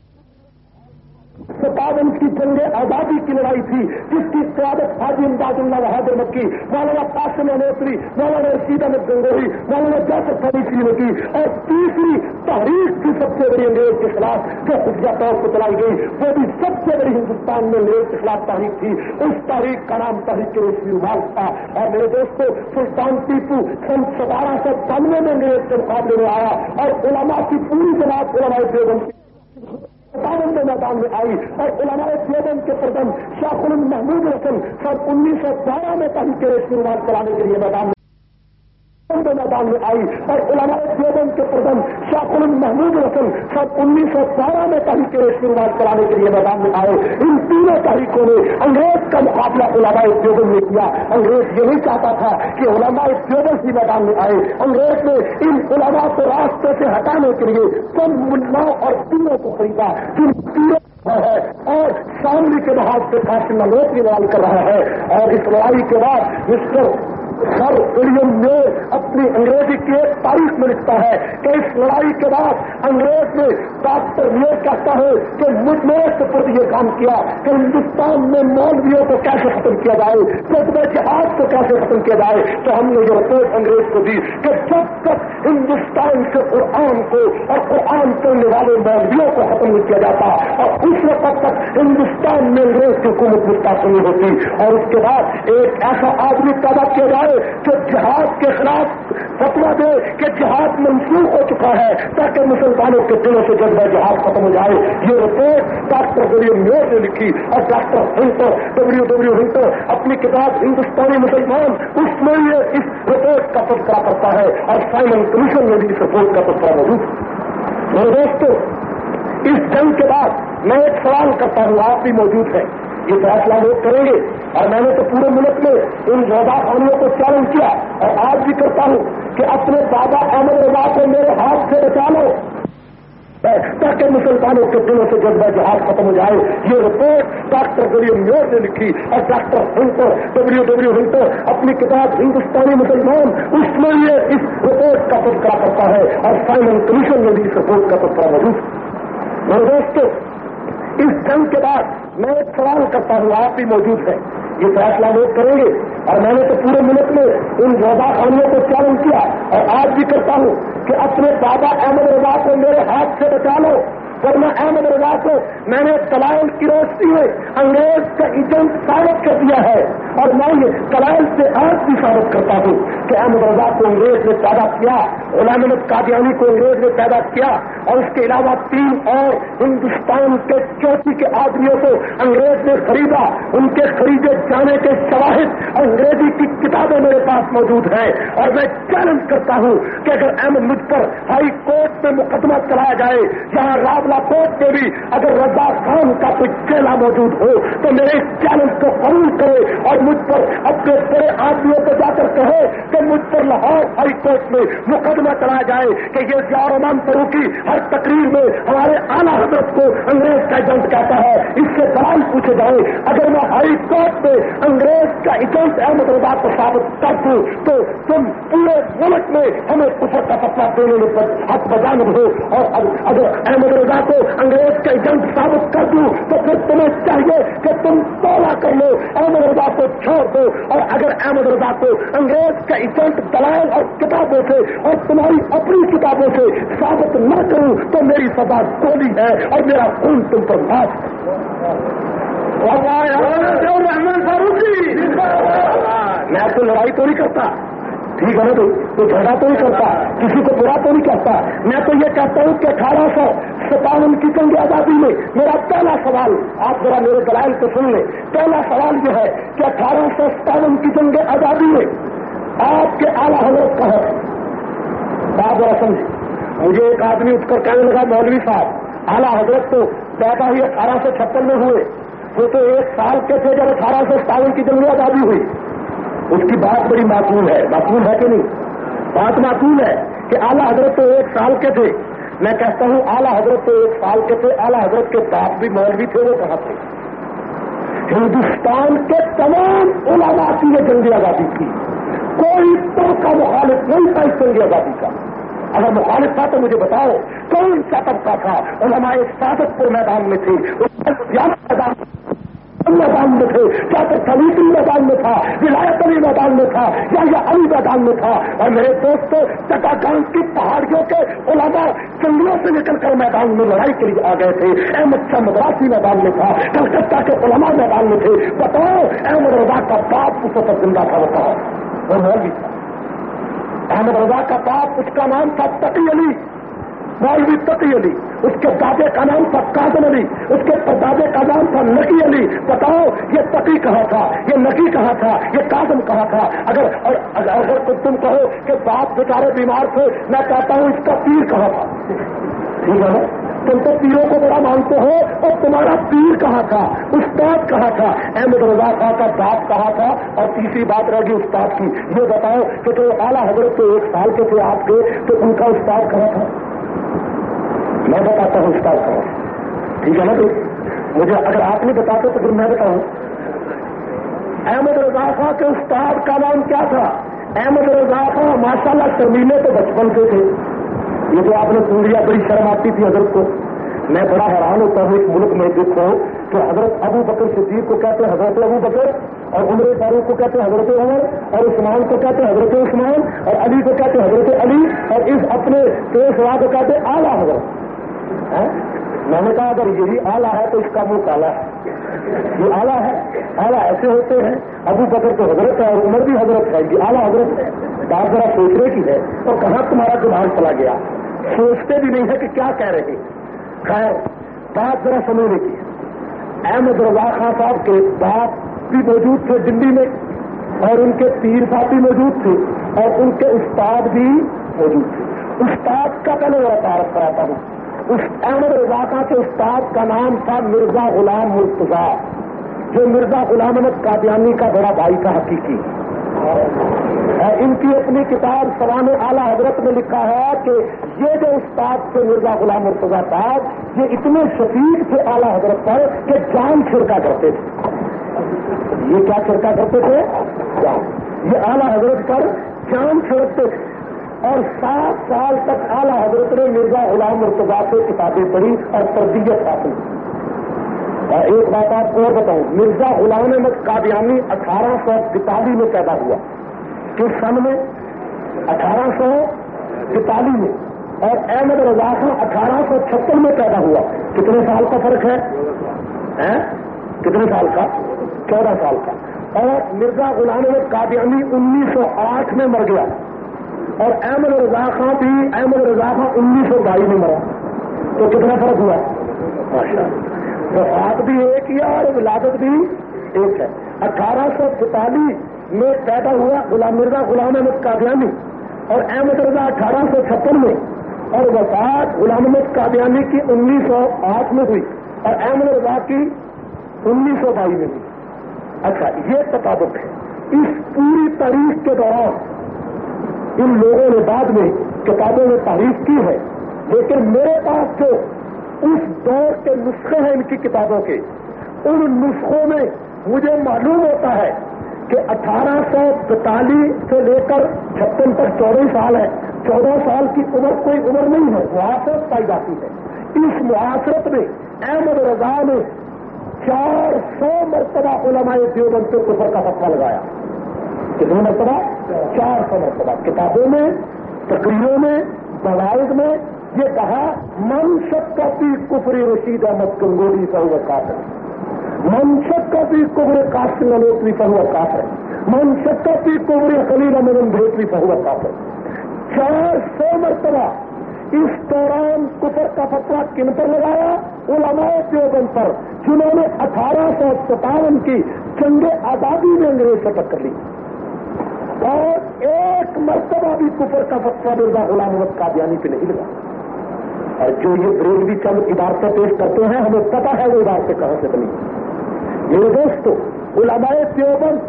57 की जंगे आजादी की लड़ाई थी जिसकी क़यादत हाजी इमदादुल्लाह बहादुर मक्की, मौलाना कासिम नेसरी, मौलाना रशीद अहमद गंगोही, मौलाना जाफर फरीदी ने की, और तीसरी तहरीक की सबसे बड़ी अंग्रेज के खिलाफ जो खुफिया तौर पर चलाई गई, वो भी सबसे बड़ी हिंदुस्तान में अंग्रेज के खिलाफ तहरीक थी। उस तहरीक का नाम तहरीक रेशमी रुमाल था। और मेरे दोस्तों, सुल्तान टीपू सन 1792 में अंग्रेज के मुकाबले में आया, और उलमा की पूरी जमात उलमाए देवबंद के मैदान में आई, और उलमाए देवबंद के प्रधान शाह महमूद हसन सन 1912 में तहरीक रेशमी रुमाल चलाने के लिए मैदान में आई, और उलमाए देवबंद के प्रधान शाह महमूद हसन सन 1912 में तहरीक रेशमी रुमाल चलाने के लिए मैदान में आए। इन तीनों तहरीकों ने अंग्रेज का मुकाबला उलमाए देवबंद ने किया। अंग्रेज ये नहीं चाहता था कि उलमाए देवबंद ही मैदान में आए, अंग्रेज ने इन उलमा को रास्ते से हटाने के लिए सब मुल्लाओं और पीरों को खरीदा, जिन पीरों है और सामने के बहाव से कासिम नलोत की लड़ाई कर रहा है। और इस लड़ाई के बाद मिस्टर सर विलियम मेयर अपनी अंग्रेजी की एक तारीख में लिखता है कि इस लड़ाई के बाद अंग्रेज ने डॉक्टर मेयर कहता है कि मुझमें से प्रति ये काम किया कि हिंदुस्तान में मौलवियों को कैसे खत्म किया जाए, जज्बे जिहाद को कैसे खत्म किया जाए। तो हमने ये रिपोर्ट अंग्रेज को दी कि जब तक हिंदुस्तान से कुरान को और कुरान पढ़ने वाले मौलवियों को खत्म नहीं किया जाता, और उस वक्त तक हिंदुस्तान में अंग्रेज की हुकूमत मुस्तकिल नहीं होती। और उसके बाद एक ऐसा आदमी पैदा किया जाए जो जिहाद के खिलाफ फतवा दे कि जिहाद मंसूख हो चुका है, ताकि मुसलमानों के दिलों से जज्बा जिहाद खत्म हो जाए। ये रिपोर्ट डॉक्टर विलियम मेयर ने लिखी, और डॉक्टर हिंटर डब्ल्यू हिंटर अपनी किताब हिंदुस्तानी मुसलमान उसमें ये इस रिपोर्ट का तस्करा करता है, और साइमन कमीशन में भी इस रिपोर्ट का तस्करा मौजूद। मेरे दोस्तों, इस जंग के बाद मैं एक सवाल करता हूं, आप भी मौजूद हैं, ये फैसला लोग करेंगे, और मैंने तो पूरे मुल्क में इन रजा खानियों को चैलेंज किया, और आज भी करता हूं कि अपने बाबा अहमद रजा को मेरे हाथ से बचा लो, ताकि मुसलमानों के दिलों से जज्बा जिहाद खत्म हो जाए। ये रिपोर्ट डॉक्टर विलियम मेयर ने लिखी, और डॉक्टर हिंटर डब्ल्यू हिंटर अपनी किताब हिंदुस्तानी मुसलमान उसमें ये इस रिपोर्ट का तस्करा करता है, और साइमन कमीशन में भी इस रिपोर्ट का तस्करा मौजूद। मेरे दोस्तों, इस जंग के बाद मैं एक सवाल करता हूं, आप भी मौजूद हैं, ये फैसला लोग करेंगे, और मैंने तो पूरे मुल्क में इन रजा खानियों को चैलेंज किया, और आज भी करता हूं कि अपने बाबा अहमद रजा को मेरे हाथ से बचा लो, वरना अहमद रजा को मैंने दलाइल की रोशनी में अंग्रेज का एजेंट साबित कर दिया है, और मैं ये दलाइल से आज भी साबित करता हूं कि अहमद रजा को अंग्रेज ने पैदा किया, गुलाम अहमद कादियानी को अंग्रेज ने पैदा किया, और उसके अलावा 3 और हिंदुस्तान के चौथी के आदमियों को अंग्रेज ने खरीदा। उनके खरीदे जाने के शवाहिद अंग्रेजी की किताबें मेरे पास मौजूद हैं, और मैं चैलेंज करता हूं कि अगर अहमद मुझ पर हाई कोर्ट में मुकदमा चलाया जाए, जहां रावला कोर्ट में भी अगर रजा खान का कोई चेला मौजूद हो, तो मेरे इस चैलेंज को कबूल करे, और मुझ पर अपने बड़े आदमियों को जाकर कहे कि मुझ पर लाहौर हाई कोर्ट में मुकदमा चलाया जाए कि ये ज़िया रहमान फरूकी हर तकरीर में हमारे आला हजरत को अंग्रेज का एजेंट कहता है। इससे सवाल पूछे जाए, अगर मैं हाई कोर्ट में अंग्रेज का एजेंट अहमद रजा को साबित कर दूं, तो तुम पूरे मुल्क में हमें कुफर का फतवा देने में हक बजान हो, और अगर अहमद रजा को अंग्रेज का एजेंट साबित कर दूं, तो फिर तुम्हें चाहिए कि तुम तौला कर लो, अहमद रजा को छोड़ दो, और अगर अहमद रजा को अंग्रेज का एजेंट दलाइल और किताबों से और तुम्हारी अपनी किताबों से साबित न करूं, तो मेरी सजा गोली है, और मेरा खून तुम पर माफ। रहमान फारूकी, मैं तो लड़ाई तो नहीं करता, ठीक है ना, तो झगड़ा तो नहीं करता, किसी को बुरा तो नहीं कहता। मैं तो ये कहता हूं कि 1857 की जंग आजादी में मेरा पहला सवाल, आप जरा मेरे दलाइल को सुन लें, पहला सवाल यह है कि 1857 की जंग आजादी में आपके आला हजरत का है। आप जरा समझे, मुझे एक आदमी उठकर कहने लगा, मौलवी साहब आला हजरत तो पैदा ही 1856 में हुए, वो तो 1 साल के थे जब 1857 की जंग आजादी हुई। उसकी बात बड़ी मासूम है कि नहीं? बात मासूम है कि आला हजरत तो 1 साल के थे। मैं कहता हूं आला हजरत तो 1 साल के थे, आला हजरत के बाप भी मौलवी थे, वो कहां थे? हिंदुस्तान के तमाम उलमा की ये जंग आजादी थी, कोई तो का मुखालिफ नहीं था इस जंग आजादी का। अगर मुखालिफ था तो मुझे बताओ कौन सा तबका था? उलमाए सादतपुर मैदान में थे, मैदान में थे, क्या तो खलीफी मैदान में था, विलायत अली मैदान में था, या अली मैदान में था। और मेरे दोस्तों, चट्टागांव की पहाड़ियों के उलमा जंगलों से निकलकर मैदान में लड़ाई के लिए आ गए थे। अहमद शाह मद्रासी मैदान में था, कलकत्ता के उलमा मैदान में थे। बताओ अहमद रजा का बाप उस वक्त जिंदा था, बताओ वो मौलवी था। अहमद रजा का बाप, उसका नाम था तकी अली, मौलवी तकी अली। उसके दादे का नाम था काजम अली, उसके परदादे का नाम था नकी अली। बताओ ये तकी कहाँ था, ये नकी कहाँ था, ये काजम कहाँ था? अगर तुम कहो कि बाप बेचारे बीमार थे, मैं कहता हूं इसका पीर कहाँ था? ठीक है ना? तुम तो पीरों को बड़ा मानते हो, और तुम्हारा पीर कहाँ था, उस्ताद कहाँ था? अहमद रजा खां का बाप कहाँ था? और तीसरी बात रह गई उस्ताद की। ये बताओ कि जो आला हजरत तो 1 साल के थे आपके, तो उनका उस्ताद कहाँ था? मैं बताता हूँ उस्ताद कहाँ था। ठीक है ना? तो मुझे अगर आप नहीं बताते तो फिर मैं बताऊं। अहमद रजा खां के उस्ताद का नाम क्या था? अहमद रजा खां माशाल्लाह शर्मीले तो बचपन से थे। ये जो आपने सुन लिया, बड़ी शर्म आती थी हजरत को। मैं बड़ा हैरान होता हूँ, इस मुल्क में देखो कि हजरत अबू बकर सिद्दीक को कहते हैं हजरत अबू बकर, और उमर फारूक को कहते हैं हजरत उमर, और उस्मान को कहते हैं हजरत उस्मान, और अली को कहते हैं हजरत अली, और इस अपने पेशवा को कहते हैं आला हजरत। मैंने कहा अगर यही आला है तो इसका मुंह काला है। ये आला है, आला ऐसे होते हैं। अबू बकर तो हजरत है और उमर भी हजरत है, ये आला हजरत है। बात जरा सोचने की है। और कहाँ तुम्हारा दिमाग चला गया? सोचते भी नहीं है कि क्या कह रहे। खैर, बात जरा समझने की है। अहमद रजा खां साहब के बाप भी मौजूद थे दिल्ली में, और उनके पीर साहब भी मौजूद थे, और उनके उस्ताद भी मौजूद थे। उस्ताद का पहले मैं तारफ कराता हूँ। उस अहमद रजा खां के उस्ताद का नाम था मिर्जा गुलाम मुर्तजा, जो मिर्जा गुलाम अहमद कादियानी का बड़ा भाई था हकीकी। इनकी अपनी किताब सवान आला हजरत में लिखा है कि ये जो उस्ताद थे मिर्जा गुलाम मुर्तजा साहब, ये इतने शफीक थे आला हजरत पर कि जान छिड़का करते थे। ये क्या छिड़का करते थे? जान। ये आला हजरत पर जान छिड़कते थे। और 7 साल तक आला हजरत ने मिर्जा गुलाम मुर्तजा से किताबें पढ़ी और तरबियत हासिल की। और एक बात आपको और बताऊं, मिर्जा गुलाम अहमद कादियानी 1842 में पैदा हुआ। किस सन में? 1842 में। और अहमद रजा खां 1856 में पैदा हुआ। कितने साल का फर्क है? कितने साल का? 14 साल का। और मिर्जा गुलाम अहमद कादियानी 1908 में मर गया, और अहमद रजा खां 1922 में मरा। तो कितना फर्क हुआ? माशाअल्लाह। वफात भी एक ही और विलादत भी एक है। 1842 में पैदा हुआ मिर्जा गुलाम अहमद कादियानी, और अहमद रजा 1856 में, और वफात गुलाम अहमद कादियानी की 1908 में हुई, और अहमद रजा की 1922 में हुई। अच्छा, ये तताबुक है। इस पूरी तारीख के दौरान इन लोगों ने बाद में किताबों में तारीफ की है, लेकिन मेरे पास जो उस दौर के नुस्खे हैं इनकी किताबों के, उन नुस्खों में मुझे मालूम होता है कि 1842 से लेकर 56 तक 14 साल है। 14 साल की उम्र कोई उम्र नहीं है, मुआसरत पाई जाती है। इस मुआसरत में अहमद रजा ने 400 मरतबा उलमाए देवबंद से कुफर का फतवा लगाया। कितनी मरतबा? 400 मरतबा। किताबों में, तकरीरों में, दवाइद में ये कहा, मन शक्का फी कुफरी रशीद अहमद गंगोली फहुव काफिर, मन शक्का फी कुफरी कासिम नलोत्री फहुव काफिर, मन शक्का फी कुफरी खलील अहमद भेटवी फहुव काफिर। 400 मरतबा इस दौरान कुफर का फतवा किन पर लगाया? उलमाए देवबंद पर, जिन्होंने 1857 की जंग आजादी में अंग्रेज से टक्कर ली। और एक मरतबा भी कुफर का फतवा मिर्जा गुलाम अहमद कादियानी पे नहीं लगा। اور جو یہ بریلوی چند عبارتیں پیش کرتے ہیں ہمیں پتہ ہے وہ عبارتیں کہاں سے بنی. میرے دوستو، علماء دیوبند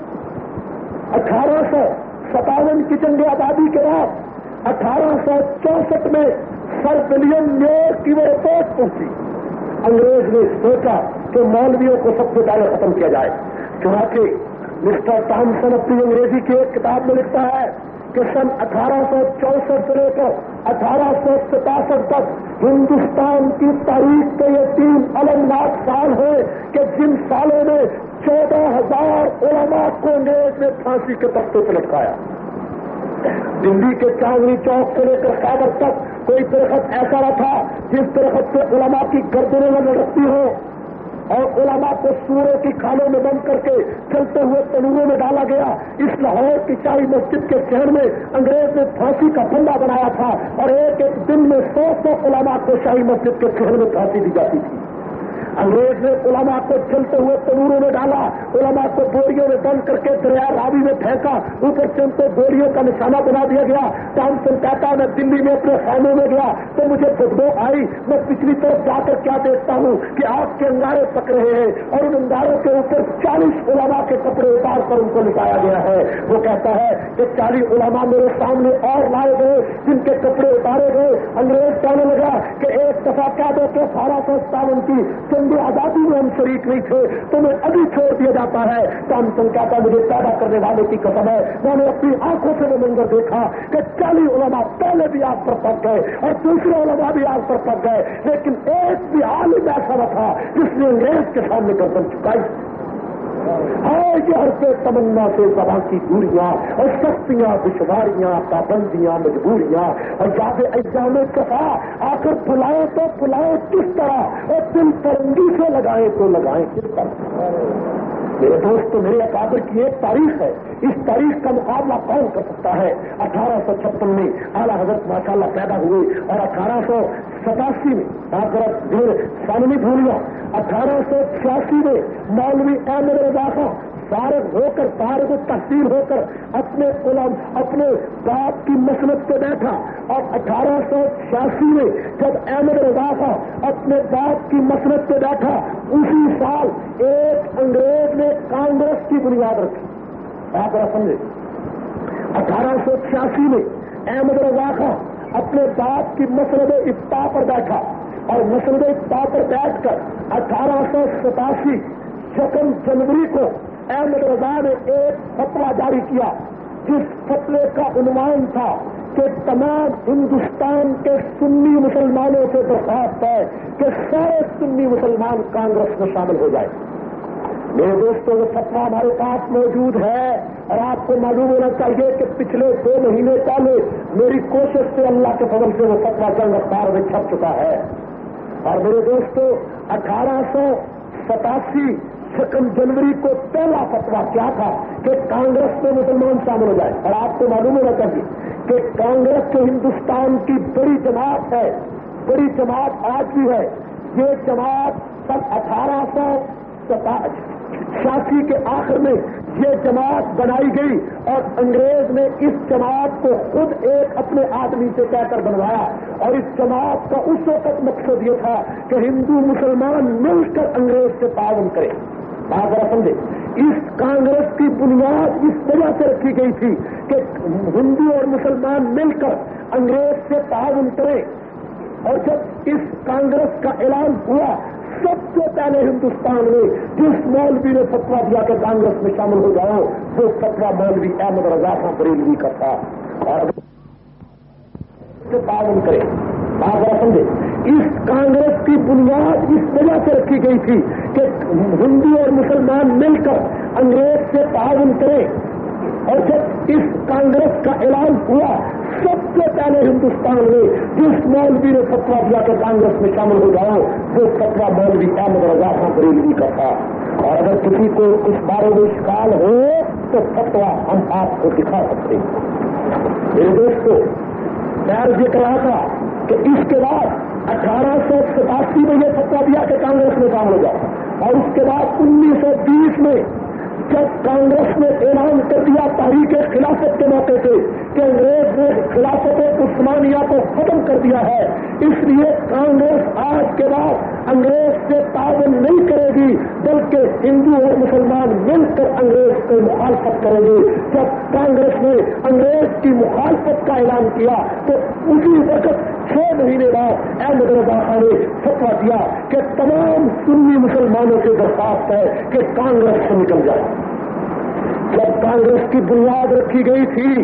1857 کی جنگ آزادی کے بعد 1864 میں سر ولیم میور کی وہ رپورٹ پہنچی. انگریز نے سوچا کہ مولویوں کو سب سے پہلے ختم کیا جائے. چنانچہ مسٹر ٹامسن اپنی انگریزی کی ایک کتاب میں لکھتا ہے کہ سن 1864 سے لے کر 1867 تک ہندوستان کی تاریخ کے یہ 3 المناک سال ہیں کہ جن سالوں میں 14,000 علماء کو انگریز نے پھانسی کے تختے پہ لٹکایا. دلی کے چاندنی چوک سے لے کر خیبر تک کوئی درخت ایسا نہ تھا جس درخت سے علماء کی گردنیں نہ لڑکتی ہو اور علماء کو سوروں کی کھالوں میں بند کر کے چلتے ہوئے تنوروں میں ڈالا گیا. اس لاہور کی شاہی مسجد کے شہر میں انگریز نے پھانسی کا پھندا بنایا تھا اور ایک دن میں 100 علماء کو شاہی مسجد کے شہر میں پھانسی دی جاتی تھی. انگریز نے علماء کو چلتے ہوئے تنوروں میں ڈالا، علماء کو بوریوں میں بند کر کے دریا راوی میں پھینکا، اوپر سے ان کو بوریوں کا نشانہ بنا دیا گیا. ٹامسن کہتا میں دلی میں اپنے خانے میں گیا تو مجھے بدبو آئی. میں پچھلی طرف جا کر کیا دیکھتا ہوں کہ آگ کے انگارے پک رہے ہیں اور ان انگاروں کے اوپر 40 علماء کے کپڑے اتار کر ان کو لٹایا گیا ہے. وہ کہتا ہے کہ 40 علماء میرے سامنے اور لائے گئے جن کے کپڑے اتارے گئے. انگریز کہنے لگا کہ ایک دفعہ کہہ دو کہ 1857 کی آزادی میں ہم شریک نہیں تھے، تمہیں ابھی چھوڑ دیا جاتا ہے. ٹامسن کہتا مجھے پیدا کرنے والے کی قسم ہے میں نے اپنی آنکھوں سے وہ منظر دیکھا کہ 40 علماء پہلے بھی آگ پر پک گئے اور دوسرے علماء بھی آگ پر پک گئے، لیکن ایک بھی عالم ایسا نہ تھا جس نے انگریز کے سامنے گردن چکائی. یہ ہر سے تمنا سے زبان کی دوریاں اور سختیاں، دشواریاں، پابندیاں، مجبوریاں اور یاد ایام کفا آخر بلائیں تو بلائیں کس طرح اور دل ترنگی سے لگائیں تو لگائیں کس طرح. میرے دوست میرے اکابر کی ایک تاریخ ہے، اس تاریخ کا مقابلہ کون کر سکتا ہے. 1856 میں اعلیٰ حضرت ماشاءاللہ پیدا ہوئے اور 1887 میں سامنے بھولیا 1886 میں مولوی احمد رضا خان فارغ ہو کر فارغ التحصیل ہو کر اپنے باپ کی مسند پہ بیٹھا اور 1886 میں جب احمد رضا خان اپنے باپ کی مسند پہ بیٹھا اسی سال ایک انگریز نے کانگریس کی بنیاد رکھی. آپ سمجھے 1886 میں احمد رضا خان اپنے باپ کی مسند افتاح پر بیٹھا اور مسند افتاح پر بیٹھ کر 1887 2 جنوری کو احمد رضا نے ایک فتویٰ جاری کیا جس فتوے کا عنوان تھا کہ تمام ہندوستان کے سنی مسلمانوں سے درخواست ہے کہ سارے سنی مسلمان کانگریس میں شامل ہو جائے. میرے دوستوں وہ فتویٰ ہمارے پاس موجود ہے اور آپ کو معلوم ہونا چاہیے کہ پچھلے 2 مہینے پہلے میری کوشش سے اللہ کے فضل سے وہ فتویٰ چند اخبار میں چھپ چکا ہے. اور میرے دوستوں 1887 2 جنوری کو پہلا فتویٰ کیا تھا کہ کانگریس میں مسلمان شامل ہو جائے. اور آپ کو معلوم ہونا چاہیے کہ کانگریس جو ہندوستان کی بڑی جماعت ہے، بڑی جماعت آج بھی ہے، یہ جماعت سن 1886 کے آخر میں یہ جماعت بنائی گئی اور انگریز نے اس جماعت کو خود ایک اپنے آدمی سے کہہ کر بنوایا اور اس جماعت کا اس وقت مقصد یہ تھا کہ ہندو مسلمان مل کر انگریز سے تعاون کرے. آپ ذرا سمجھے اس کانگریس کی بنیاد اس وجہ سے رکھی گئی تھی کہ ہندو اور مسلمان مل کر انگریز سے تعاون کریں. اور جب اس کانگریس کا اعلان ہوا سب سے پہلے ہندوستان میں جس مولوی نے فتویٰ دیا کہ کانگریس میں شامل ہو جاؤ وہ فتویٰ مولوی احمد رضا خان بریلوی کا تھا. اور تعاون کرے. آپ ذرا سمجھے اس کانگریس کی بنیاد اس وجہ سے رکھی گئی تھی کہ ہندو اور مسلمان مل کر انگریز سے تعاون کریں. اور جب اس کانگریس کا اعلان ہوا سب سے پہلے ہندوستان میں جس مولوی نے فتویٰ دیا کہ کانگریس میں شامل ہو جاؤ وہ فتویٰ مولوی احمد رضا خان بریلوی کا تھا. اور اگر کسی کو اس بارے میں اشکال ہو تو فتویٰ ہم آپ کو دکھا سکتے ہیں. میرے دوستو میں ذکر رہا تھا کہ اس کے بعد 1887 میں یہ فتویٰ دیا کہ کانگریس میں شامل ہو جاؤ اور اس کے بعد 1920 میں جب کانگریس نے اعلان کر دیا تحریک خلافت کے موقع سے کہ انگریز نے خلافت عثمانیہ کو ختم کر دیا ہے، اس لیے کانگریس آج کے بعد انگریز سے تعاون نہیں کرے گی، بلکہ ہندو اور مسلمان مل کر انگریز کی مخالفت کریں گے۔ جب کانگریس نے انگریز کی مخالفت کا اعلان کیا تو اسی وقت 6 مہینے بعد احمد رضا خان نے فتویٰ دیا کہ تمام سنی مسلمانوں سے درخواست ہے کہ کانگریس سے نکل جائے۔ جب کانگریس کی بنیاد رکھی گئی تھی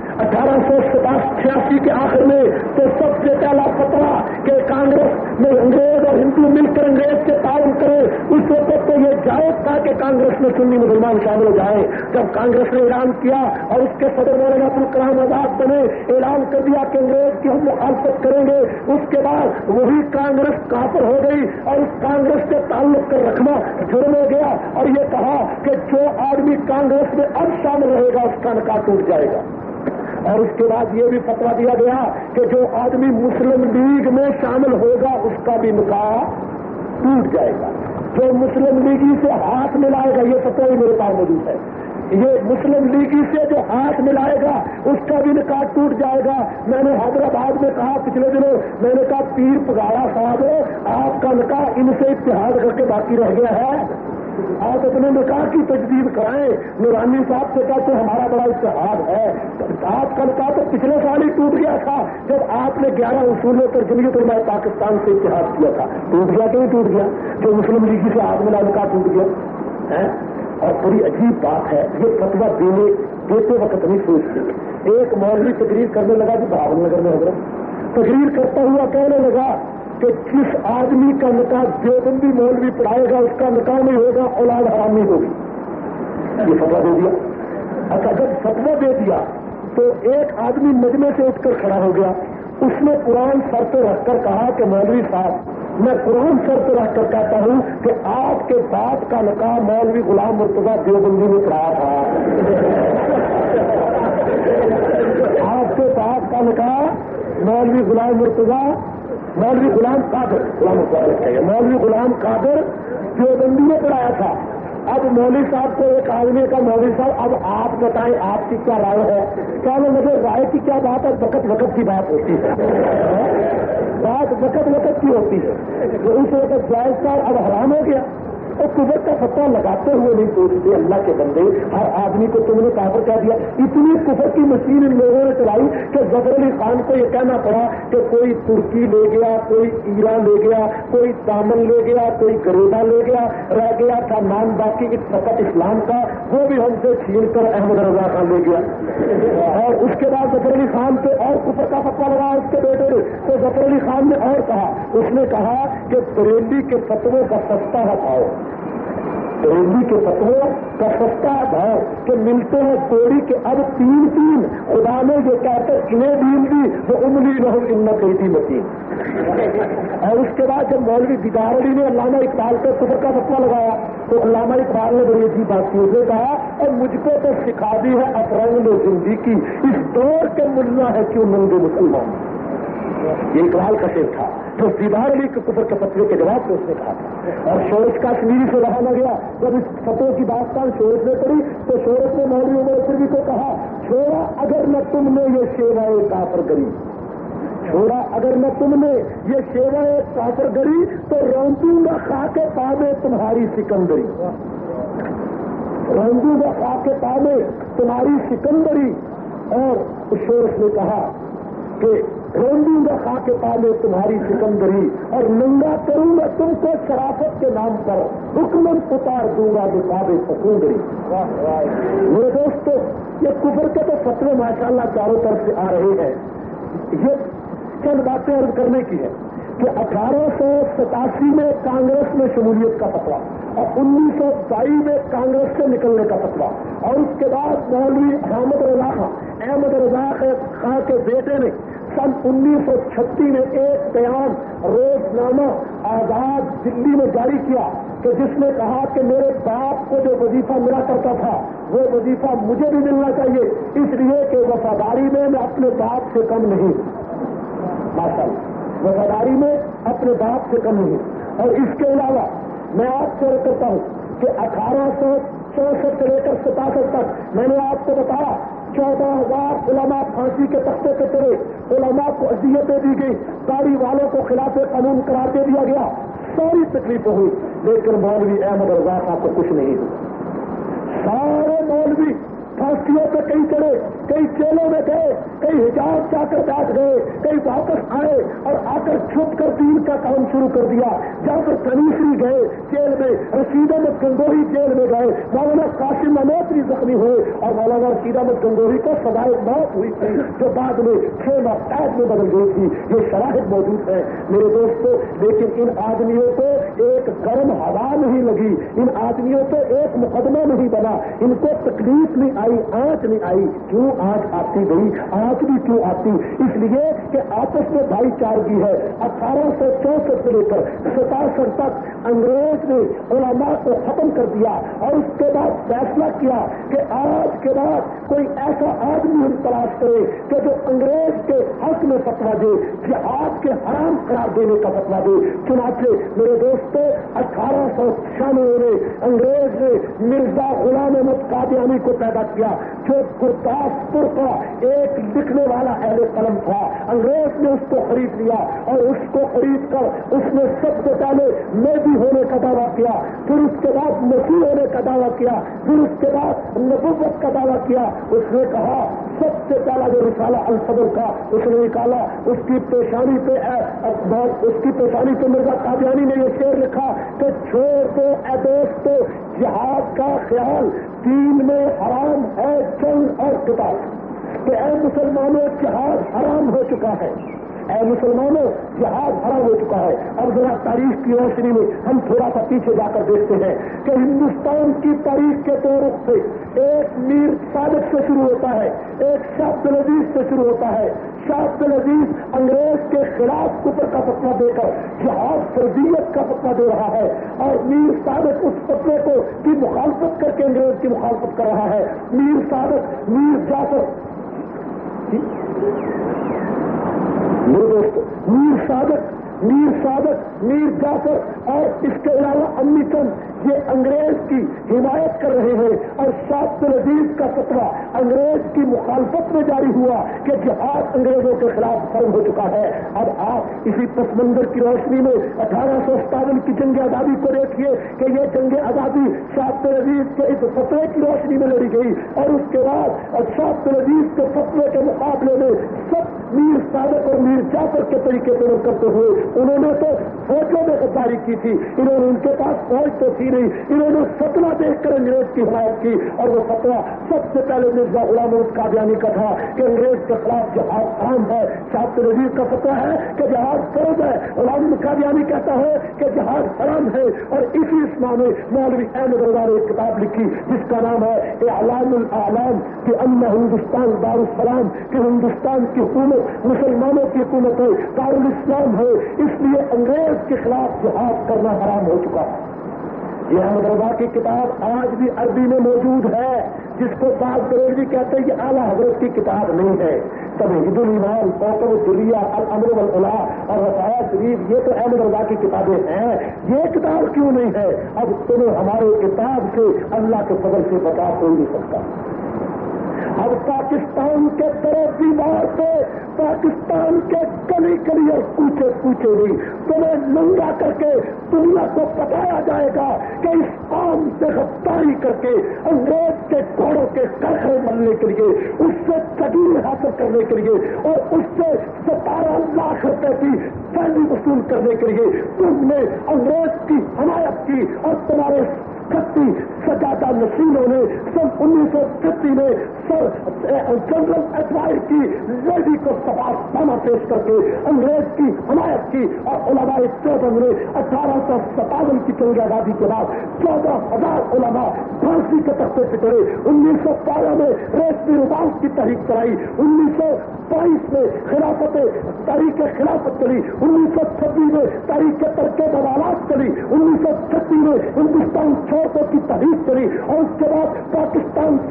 1886 کے آخر میں، تو سب سے پہلا فتویٰ کہ کانگریس میں انگریز اور ہندو مل کر انگریز سے تعاون کرے، اس وقت تو یہ جائز تھا کہ کانگریس میں سنی مسلمان شامل ہو جائیں۔ جب کانگریس نے اعلان کیا اور اس کے صدر مولانا ابوالکلام آزاد بنے، اعلان کر دیا کہ انگریز کی ہم مخالفت کریں گے، اس کے بعد وہی کانگریس کافر ہو گئی اور اس کانگریس سے تعلق کر رکھنا جرم ہو گیا، اور یہ کہا کہ جو آدمی کانگریس میں اب شامل رہے گا اس کا نکاح ٹوٹ جائے گا۔ اور اس کے بعد یہ بھی فتویٰ دیا گیا کہ جو آدمی مسلم لیگ میں شامل ہوگا اس کا بھی نکاح ٹوٹ جائے گا۔ جو مسلم لیگی سے ہاتھ ملائے گا، یہ فتویٰ میرے پاس موجود ہے، یہ مسلم لیگی سے جو ہاتھ ملائے گا اس کا بھی نکاح ٹوٹ جائے گا۔ میں نے حیدرآباد میں کہا پچھلے دنوں، میں نے کہا پیر پگاڑا صاحب آپ کا نکاح ان سے اتحاد کر کے باقی رہ گیا ہے، آپ اپنے نکاح کی تجدید کرائیں۔ نورانی صاحب سے کہتے ہمارا بڑا اتحاد ہے، آپ کا نکاح تو پچھلے سال ہی ٹوٹ گیا تھا جب آپ نے 11 اصولوں پر جمعیت علماء پاکستان سے اتحاد کیا تھا۔ ٹوٹ گیا کیوں ٹوٹ گیا؟ جو مسلم لیگی سے ہاتھ ملا نکاح ٹوٹ گیا ہے۔ اور بڑی عجیب بات ہے، یہ فتویٰ دیتے وقت نہیں سوچتے۔ ایک مولوی تقریر کرنے لگا کہ بہاول نگر میں حضرت تقریر کرتا ہوا کہنے لگا کہ جس آدمی کا نکاح دیوبندی مولوی پڑھائے گا اس کا نکاح نہیں ہوگا، اولاد حرامی ہوگی۔ یہ فتویٰ دے دیا۔ اچھا جب فتویٰ دے دیا تو ایک آدمی مجمع سے اٹھ کر کھڑا ہو گیا، اس نے قرآن سر پہ رکھ کر کہا کہ مولوی صاحب میں قرآن سر پہ رکھ کر کہتا ہوں کہ آپ کے باپ کا نکاح مولوی غلام مرتضیٰ دیوبندی نے پڑھایا تھا۔ آپ کے باپ کا نکاح مولوی غلام مرتضیٰ، مولوی غلام قادر، مولوی غلام قادر دیوبندی نے پڑھایا تھا۔ اب مولوی صاحب کو ایک آدمی کا مولوی صاحب اب آپ بتائیں آپ کی کیا رائے ہے؟ کیا مجھے رائے کی کیا بات ہے؟ وقت وقت کی بات ہوتی ہے، بات وقت وقت کی ہوتی ہے۔ تو اس وقت جائز کا اب حرام ہو گیا۔ اور کفر کا فتویٰ لگاتے ہوئے نہیں سوچتے اللہ کے بندے، ہر آدمی کو تم نے کافر کہہ دیا۔ اتنی کفر کی مشین ان لوگوں نے چلائی کہ ظفر علی خان کو یہ کہنا پڑا کہ کوئی ترکی لے گیا، کوئی ایران لے گیا، کوئی دامن لے گیا، کوئی گریدا لے گیا، رہ گیا تھا نام باقی فقط اسلام کا، وہ بھی ہم سے چھین کر احمد رضا خان لے گیا۔ اور اس کے بعد ظفر علی خان پہ اور کفر کا فتویٰ لگا اس کے بیٹے نے، تو ظفر علی خان نے اور کہا، اس نے کہا کہ بریلی کے فتوے کا سستا ہے بھاؤ، بریلی کے فتوے کا سستا بھاؤ کہ ملتے ہیں کوڑی کے اب 3 خدا نے یہ کہتے انہیں دین دی وہ املی رہو ان قیدی متین۔ اور اس کے بعد جب مولوی دیدار علی نے علامہ اقبال پہ کفر کا فتویٰ لگایا تو علامہ اقبال نے بڑی عجیب بات کی، اسے کہا اور مجھ کو تو سکھا دی ہے افرنگ زندگی، اس دور کے ملا ہے کیوں ننگے مسلمان۔ یہ اقبال کا شعر تھا جو دیدار علی کے کفر کے فتوے کے جواب میں اس نے کہا تھا۔ اور شورش کشمیری سے رہا نہ گیا، جب اس فتوے کی داستان شورش نے پڑھی تو شورش نے مولوی عمر فردی کو کہا چھوڑا اگر نہ تم نے یہ شیوائے کافر گری، چھوڑا اگر نہ تم نے یہ شیوائے کافر گری تو روندوں گا خاک پاوے تمہاری سکندری، روندوں گا خاک پاوے تمہاری سکندری۔ اور اس شورش نے کہا کہ روندوں گا خاک پاوے تمہاری سکندری، اور ننگا کروں گا تم کو شرافت کے نام پر، حکمن اتار دوں گا بے سکندری۔ میرے دوستو یہ کفر کے تو فتوے ماشاءاللہ چاروں طرف سے آ رہے ہیں۔ یہ چند باتیں عرض کرنے کی ہے کہ 1887 میں کانگریس میں شمولیت کا فتویٰ اور 1922 میں کانگریس سے نکلنے کا فتویٰ، اور اس کے بعد مولوی احمد رضا خان کے بیٹے نے سن 1936 میں ایک بیان روزنامہ آزاد دلی میں جاری کیا کہ جس نے کہا کہ میرے باپ کو جو وظیفہ ملا کرتا تھا وہ وظیفہ مجھے بھی ملنا چاہیے، اس لیے کہ وفاداری میں اپنے باپ سے کم نہیں، ماشاءاللہ وفاداری میں اپنے باپ سے کم نہیں۔ اور اس کے علاوہ میں آپ سے عرض کرتا ہوں کہ 1864 سے لے کر 67 تک میں نے آپ کو بتایا 14,000 علماء پھانسی کے تختے پہ چڑھے، علماء کو اذیتیں دی گئی، داڑھی والوں کو خلاف قانون قرار دے دیا گیا، ساری تکلیفیں ہوئی، لیکن مولوی احمد رضا صاحب کو کچھ نہیں ہوا۔ سارے مولوی پھانسیوں پہ کئی چڑھے، کئی جیلوں میں گئے، کئی حجاز جا کر بیٹھ گئے، کئی واپس آئے اور آ کر چھپ کر دین کا کام شروع کر دیا۔ جہاں پر تنیسری گئے جیل میں، رشید احمد گنگوہی جیل میں گئے، مولانا قاسم محمود بھی زخمی ہوئے اور مولانا رشید احمد گنگوہی کو سزائے موت ہوئی تھی جو بعد میں 6 ماہ قید میں بدل گئی تھی۔ یہ شواہد موجود ہیں میرے دوستوں، لیکن ان آدمیوں کو ایک گرم ہوا نہیں لگی، ان آدمیوں کو ایک مقدمہ نہیں بنا، ان کو تکلیف نہیں آئی، آنچ نہیں آئی۔ کیوں آنچ آتی گئی؟ آنچ بھی کیوں آتی؟ اس لیے کہ آپس میں بھائی چارگی ہے۔ 1864 سے لے کر 67 تک انگریز نے علماء کو ختم کر دیا اور اس کے بعد فیصلہ کیا کہ آج کے بعد کوئی ایسا آدمی ہم تلاش کرے کہ جو انگریز کے حق میں فتویٰ دے، جہاد کے حرام قرار دینے کا فتویٰ دے۔ چنانچہ میرے دوستوں 1896 میں انگریز نے مرزا غلام احمد قادیانی کو پیدا کیا جو گرداسپور کا ایک لکھنے والا اہل قلم تھا۔ انگریز نے اس کو خرید لیا اور اس کو خرید کر اس نے سب سے پہلے مہدی ہونے کا دعویٰ کیا، پھر اس کے بعد مسیح ہونے کا دعویٰ کیا، پھر اس کے بعد نبوت کا دعویٰ کیا۔ اس نے کہا سب سے پہلا جو رسالہ الصدر کا اس نے نکالا، اس کی پیشانی پہ مرزا قادیانی نے یہ شعر لکھا کہ چھوڑ دو اے دوستو جہاد کا خیال، دین میں حرام ہے جنگ اور قتال، کہ اے مسلمانوں جہاد حرام ہو چکا ہے، اے مسلمانوں جہاد حرام ہو چکا ہے۔ اب ذرا تاریخ کی روشنی میں ہم تھوڑا سا پیچھے جا کر دیکھتے ہیں کہ ہندوستان کی تاریخ کے 2 رخ سے ایک میر صادق سے شروع ہوتا ہے، ایک شاہ عبد العزیز سے شروع ہوتا ہے۔ شاہ عبد العزیز انگریز کے خلاف کفر کا فتویٰ دے کر جہاد فرضیت کا فتویٰ دے رہا ہے اور میر صادق اس فتوے کو کی مخالفت کر کے انگریز کی مخالفت کر رہا ہے۔ میر صادق، میر جعفر، میرے دوست، میر صادق، میر جعفر اور اس کے علاوہ امی چند یہ انگریز کی حمایت کر رہے ہیں اور شاہ عبد العزیز کا فتویٰ انگریز کی مخالفت میں جاری ہوا کہ جہاد انگریزوں کے خلاف فرض ہو چکا ہے۔ اب آپ اسی پس منظر کی روشنی میں 1857 کی جنگ آزادی کو دیکھیے کہ یہ جنگ آزادی شاہ عبد العزیز کے اس فتوے کی روشنی میں لڑی گئی اور اس کے بعد شاہ عبد العزیز کے فتوے کے مقابلے میں سب میر صادق اور میر جعفر کے طریقے سے کرتے ہوئے انہوں نے تو فوجوں میں غداری کی تھی، انہوں نے ان کے پاس فوج تو تھی نہیں، انہوں نے فتویٰ دیکھ کر انگریز کی حمایت کی اور وہ فتویٰ سب سے پہلے مرزا غلام احمد قادیانی کا تھا کہ انگریز کے خلاف جہاد حرام ہے۔ شاہ عبد العزیز کا فتویٰ ہے کہ جہاد فرض ہے، غلام احمد قادیانی کہتا ہے کہ جہاد حرام ہے۔ اور اسی اسما میں مولوی احمد رضا نے ایک کتاب لکھی جس کا نام ہے اعلام الاعلام کہ ہندوستان دارالسلام، کہ ہندوستان کی حکومت مسلمانوں کی حکومت ہے، دارالاسلام ہے، اس لیے انگریز کے خلاف جہاد کرنا حرام ہو چکا ہے۔ یہ احمد رضا کی کتاب آج بھی عربی میں موجود ہے، جس کو بعض بریلوی کہتے ہیں یہ اعلیٰ حضرت کی کتاب نہیں ہے۔ تمہید الایمان، کوثر الدریہ، الامر والعلا اور وصایا شریف یہ تو احمد رضا کی کتابیں ہیں، یہ کتاب کیوں نہیں ہے؟ اب تمہیں ہمارے کتاب سے اللہ کے فضل سے بچا کوئی نہیں سکتا۔ اب پاکستان کے طرف دیوار پہ پاکستان کے گلی گلی اور کوچے کوچے نہیں تمہیں ننگا کر کے دنیا کو بتایا جائے گا کہ اس قوم سے غداری کر کے انگریز کے گھوڑوں کے کرخے ملنے کے لیے، اس سے قدیم حاصل کرنے کے لیے اور اس سے 17 لاکھ روپے کی سیلری وصول کرنے کے لیے تم نے انگریز کی حمایت کی اور تمہارے سجادہ نشینوں نے سن 1936 میں جنرل ایڈوائر کی لیڈی کو سفارتنامہ پیش کر کے انگریز کی حمایت کی اور علماء دیوبند نے 1857 کی جنگ آزادی کے بعد 14,000 علماء پھانسی کے تختے پہ چڑھے۔ 1912 میں ریشمی رباط کی تحریک چلائی، 1922 میں تاریخ خلافت چلی، 1926 میں تاریخ ترک موالات چلی، 1936 میں ہندوستان کی تحریک چلی اور اس کے بعد پاکستان سے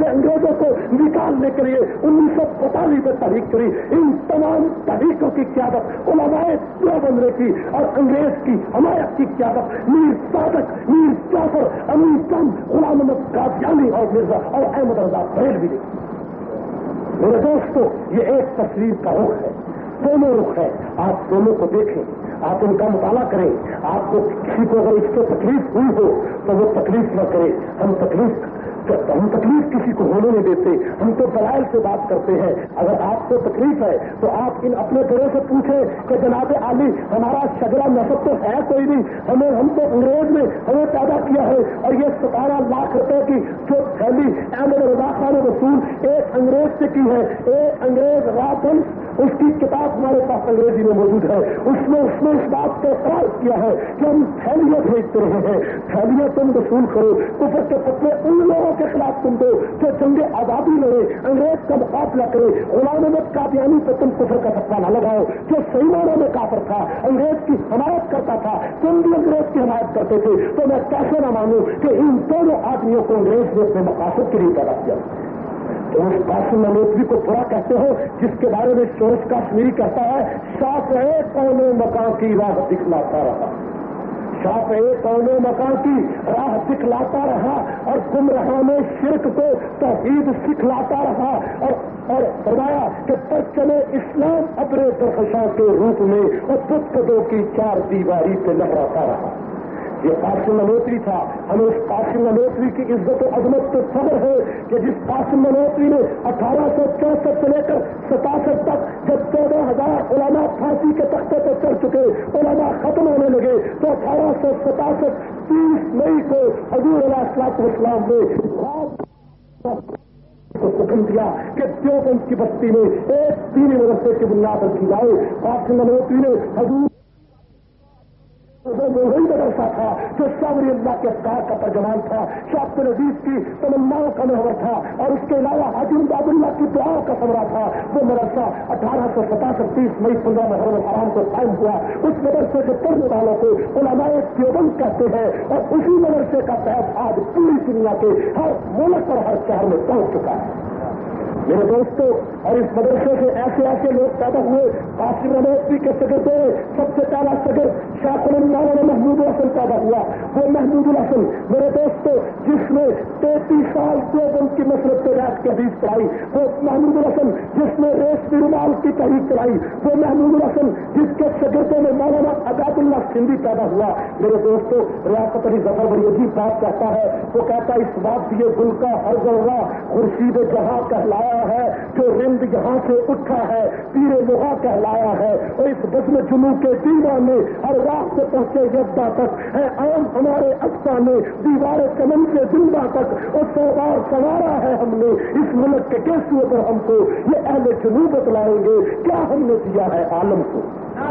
انگریزوں کو نکالنے کے لیے 1942 میں تحریک کری، ان تمام تحریکوں کی قیادت علماء دیوبند نے کی، اور انگریز کی حمایت کی قیادت میر صادق، میر جعفر، امین چند، غلام احمد قادیانی اور مرزا اور احمد رضا بریلوی نے کی۔ میرے دوستو، یہ ایک تصویر کا رخ ہے، دونوں رخ ہے، آپ دونوں کو دیکھیں، آپ ان کا مطالعہ کریں۔ آپ کو کسی کو اگر اس سے تکلیف ہوئی ہو تو وہ تکلیف نہ کرے، ہم تکلیف کسی کو ہونے نہیں دیتے، ہم تو دلائل سے بات کرتے ہیں۔ اگر آپ کو تکلیف ہے تو آپ ان اپنے بڑوں سے پوچھیں کہ جناب عالی ہمارا شجرہ نسب تو ہے کوئی نہیں، ہم تو انگریز نے ہمیں پیدا کیا ہے، اور یہ 17 لاکھ روپے کی جو تھیلی احمد رضا خان رسول ایک انگریز سے کی ہے، ایک انگریز راتن، اس کی کتاب ہمارے پاس انگریزی میں موجود ہے، اس نے اس بات کو اقرار کیا ہے کہ ہم تھیلیاں بھیجتے رہے ہیں، تھیلیاں تم رسول کرو، کفر کے فتوے ان لوگوں کے خلاف تم دو جو جنگ آزادی لڑے، انگریز کا مقابلہ کرے، غلام احمد قادیانی پہ تم کفر کا فتوا نہ لگاؤ جو صحیح معنوں میں کافر تھا، انگریز کی حمایت کرتا تھا، تم بھی انگریز کی حمایت کرتے تھے، تو میں کیسے نہ مانوں کہ ان دونوں آدمیوں کو انگریز نے اپنے مقاصد کے لیے پیدا کیا۔ تو اس قاسم نانوتوی کو برا کہتے ہو جس کے بارے میں شورش کشمیری کہتا ہے شافعی قوم مکان کی راہ دکھلاتا رہا، شافعی قوم مکان کی راہ دکھلاتا رہا، اور گمراہوں میں شرک کو توحید سکھلاتا رہا، اور فرمایا کہ پرچم اسلام اپنے درخشاں کے روپ میں اور بت قدوں کی 4 دیواری پہ لہراتا رہا۔ یہ قاسم نانوتوی تھا۔ ہمیں اس قاسم نانوتوی کی عزت و عظمت سے خبر ہے کہ جس قاسم نانوتوی نے 1864 سے لے کر 87 تک جب 14,000 علماء پھانسی کے تختے پہ چڑھ چکے، علماء ختم ہونے لگے، تو 1867 30 مئی کو حضور علیہ الصلوۃ والسلام نے کو حکم دیا کہ دیوبند کی بستی میں ایک دینی مدرسے کی بنیاد رکھی جائے۔ قاسم نانوتوی نے حضور وہی مدرسہ تھا جو شاوری اللہ کے افکار کا ترجمان تھا، شاہ عبد العزیز کی تمناؤں کا محور تھا، اور اس کے علاوہ حاجی امداد اللہ کی دعاؤں کا ثمرہ تھا۔ وہ مدرسہ 1867 30 مئی 15 محرم الحرام کو قائم ہوا۔ اس مدرسے کے پڑھنے والوں کو علماء دیوبند کہتے ہیں، اور اسی مدرسے کا فیض آج پوری دنیا کے ہر ملک اور ہر شہر میں پہنچ چکا ہے۔ میرے دوستوں، اور اس مدرسے سے ایسے لوگ پیدا ہوئے۔ قاسم نانوتوی کے شاگردوں میں سب سے پہلا شاگرد شیخ مولانا محمود الحسن پیدا ہوا۔ وہ محمود الحسن میرے دوستوں جس نے 33 سال دیوبند کی مسلک سے بیٹھ کے حدیث پڑھائی، وہ محمود الحسن جس نے ریشمی رومال کی تحریک چلائی، وہ محمود الحسن جس کے شاگردوں میں مولانا عبید اللہ سندھی پیدا ہوا۔ میرے دوستوں، ریاست علی ظفر بڑی عجیب بات کہتا ہے، وہ کہتا ہے اس بات یہ گل کا ہر ذرہ خورشید جہاں کہلایا ہے، جو رند یہاں سے اٹھا ہے پیر لغا کہلایا ہے، اور اس بزم جنوں کے دیوان میں ہر راہ سے پہنچے یدا تک ہے عام ہمارے افسانے دیوار چمن سے زندہ تک، اور سوار سوارا ہے ہم نے اس ملک کے کیسوں پر ہم کو، یہ اہل جنوب بتلائیں گے کیا ہم نے دیا ہے عالم کو۔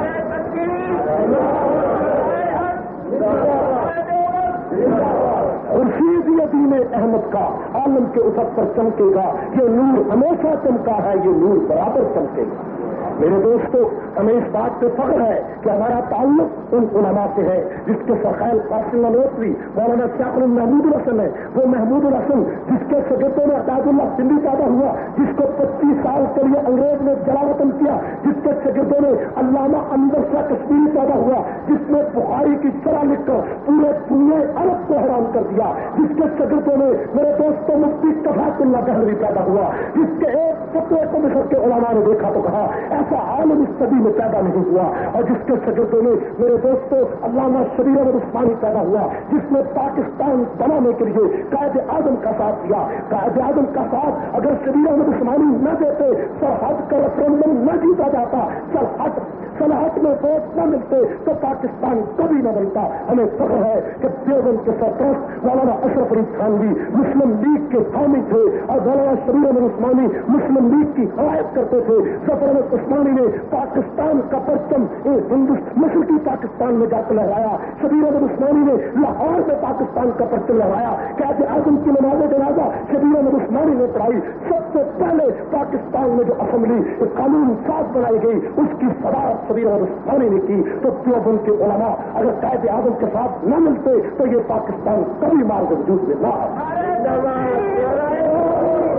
خورشید دین احمد کا عالم کے افق پر چمکے گا، یہ نور ہمیشہ چمکا ہے، یہ نور برابر چمکے گا۔ میرے دوستو، ہمیں اس بات پہ فخر ہے کہ ہمارا تعلق ان علماء سے ہے جس کے سرخیل قاسم نانوتوی مولانا شیخ محمود الحسن ہے، وہ محمود الحسن جس کے شاگردوں میں عبید اللہ سندھی پیدا ہوا، جس کو 25 سال کے لیے انگریز نے جلا وطن کیا، جس کے شاگردوں میں علامہ انور شاہ کشمیری پیدا ہوا، جس نے بخاری کی شرح لکھ کر پورے دنیا عرب کو حیران کر دیا، جس کے شاگردوں میں میرے دوستوں مفتی کفایت اللہ دہلوی پیدا ہوا، جس کے ایک فتوے کو مصر کے علماء نے دیکھا تو کہا ایسا عالم اس صدی میں پیدا نہیں ہوا، اور جس کے شاگردوں میں میرے دوستوں علامہ شبیر احمد عثمانی پیدا ہوا، جس نے پاکستان بنانے کے لیے قائد اعظم کا ساتھ دیا۔ قائد اعظم کا ساتھ اگر شبیر احمد عثمانی نہ دیتے، سرحد کا ریفرنڈم نہ جیتا جاتا، سلحٹ میں ووٹ نہ ملتے تو پاکستان کبھی نہ بنتا۔ ہمیں فخر ہے کہ دیوبند کے سرپرست مولانا اشرف علی تھانوی مسلم لیگ کے حامی تھے، اور مولانا شبیر احمد عثمانی مسلم لیگ کی حمایت کرتے تھے۔ ظفر احمد عثمانی نے پاکستان کا پرچم مشرقی پاکستان میں جا کر لہرایا، شبیر احمد عثمانی نے لاہور میں پاکستان کا پرچم لہرایا۔ قائد اعظم کی نماز جنازہ شبیر احمد عثمانی نے پڑھائی۔ سب سے پہلے پاکستان میں جو اسمبلی قانون ساز بنائی گئی اس کی صدارت شبیر احمد عثمانی نے کی۔ تو دیوبند کے علماء اگر قائد اعظم کے ساتھ نہ ملتے تو یہ پاکستان کبھی مارگ وجود میں نہ آتا۔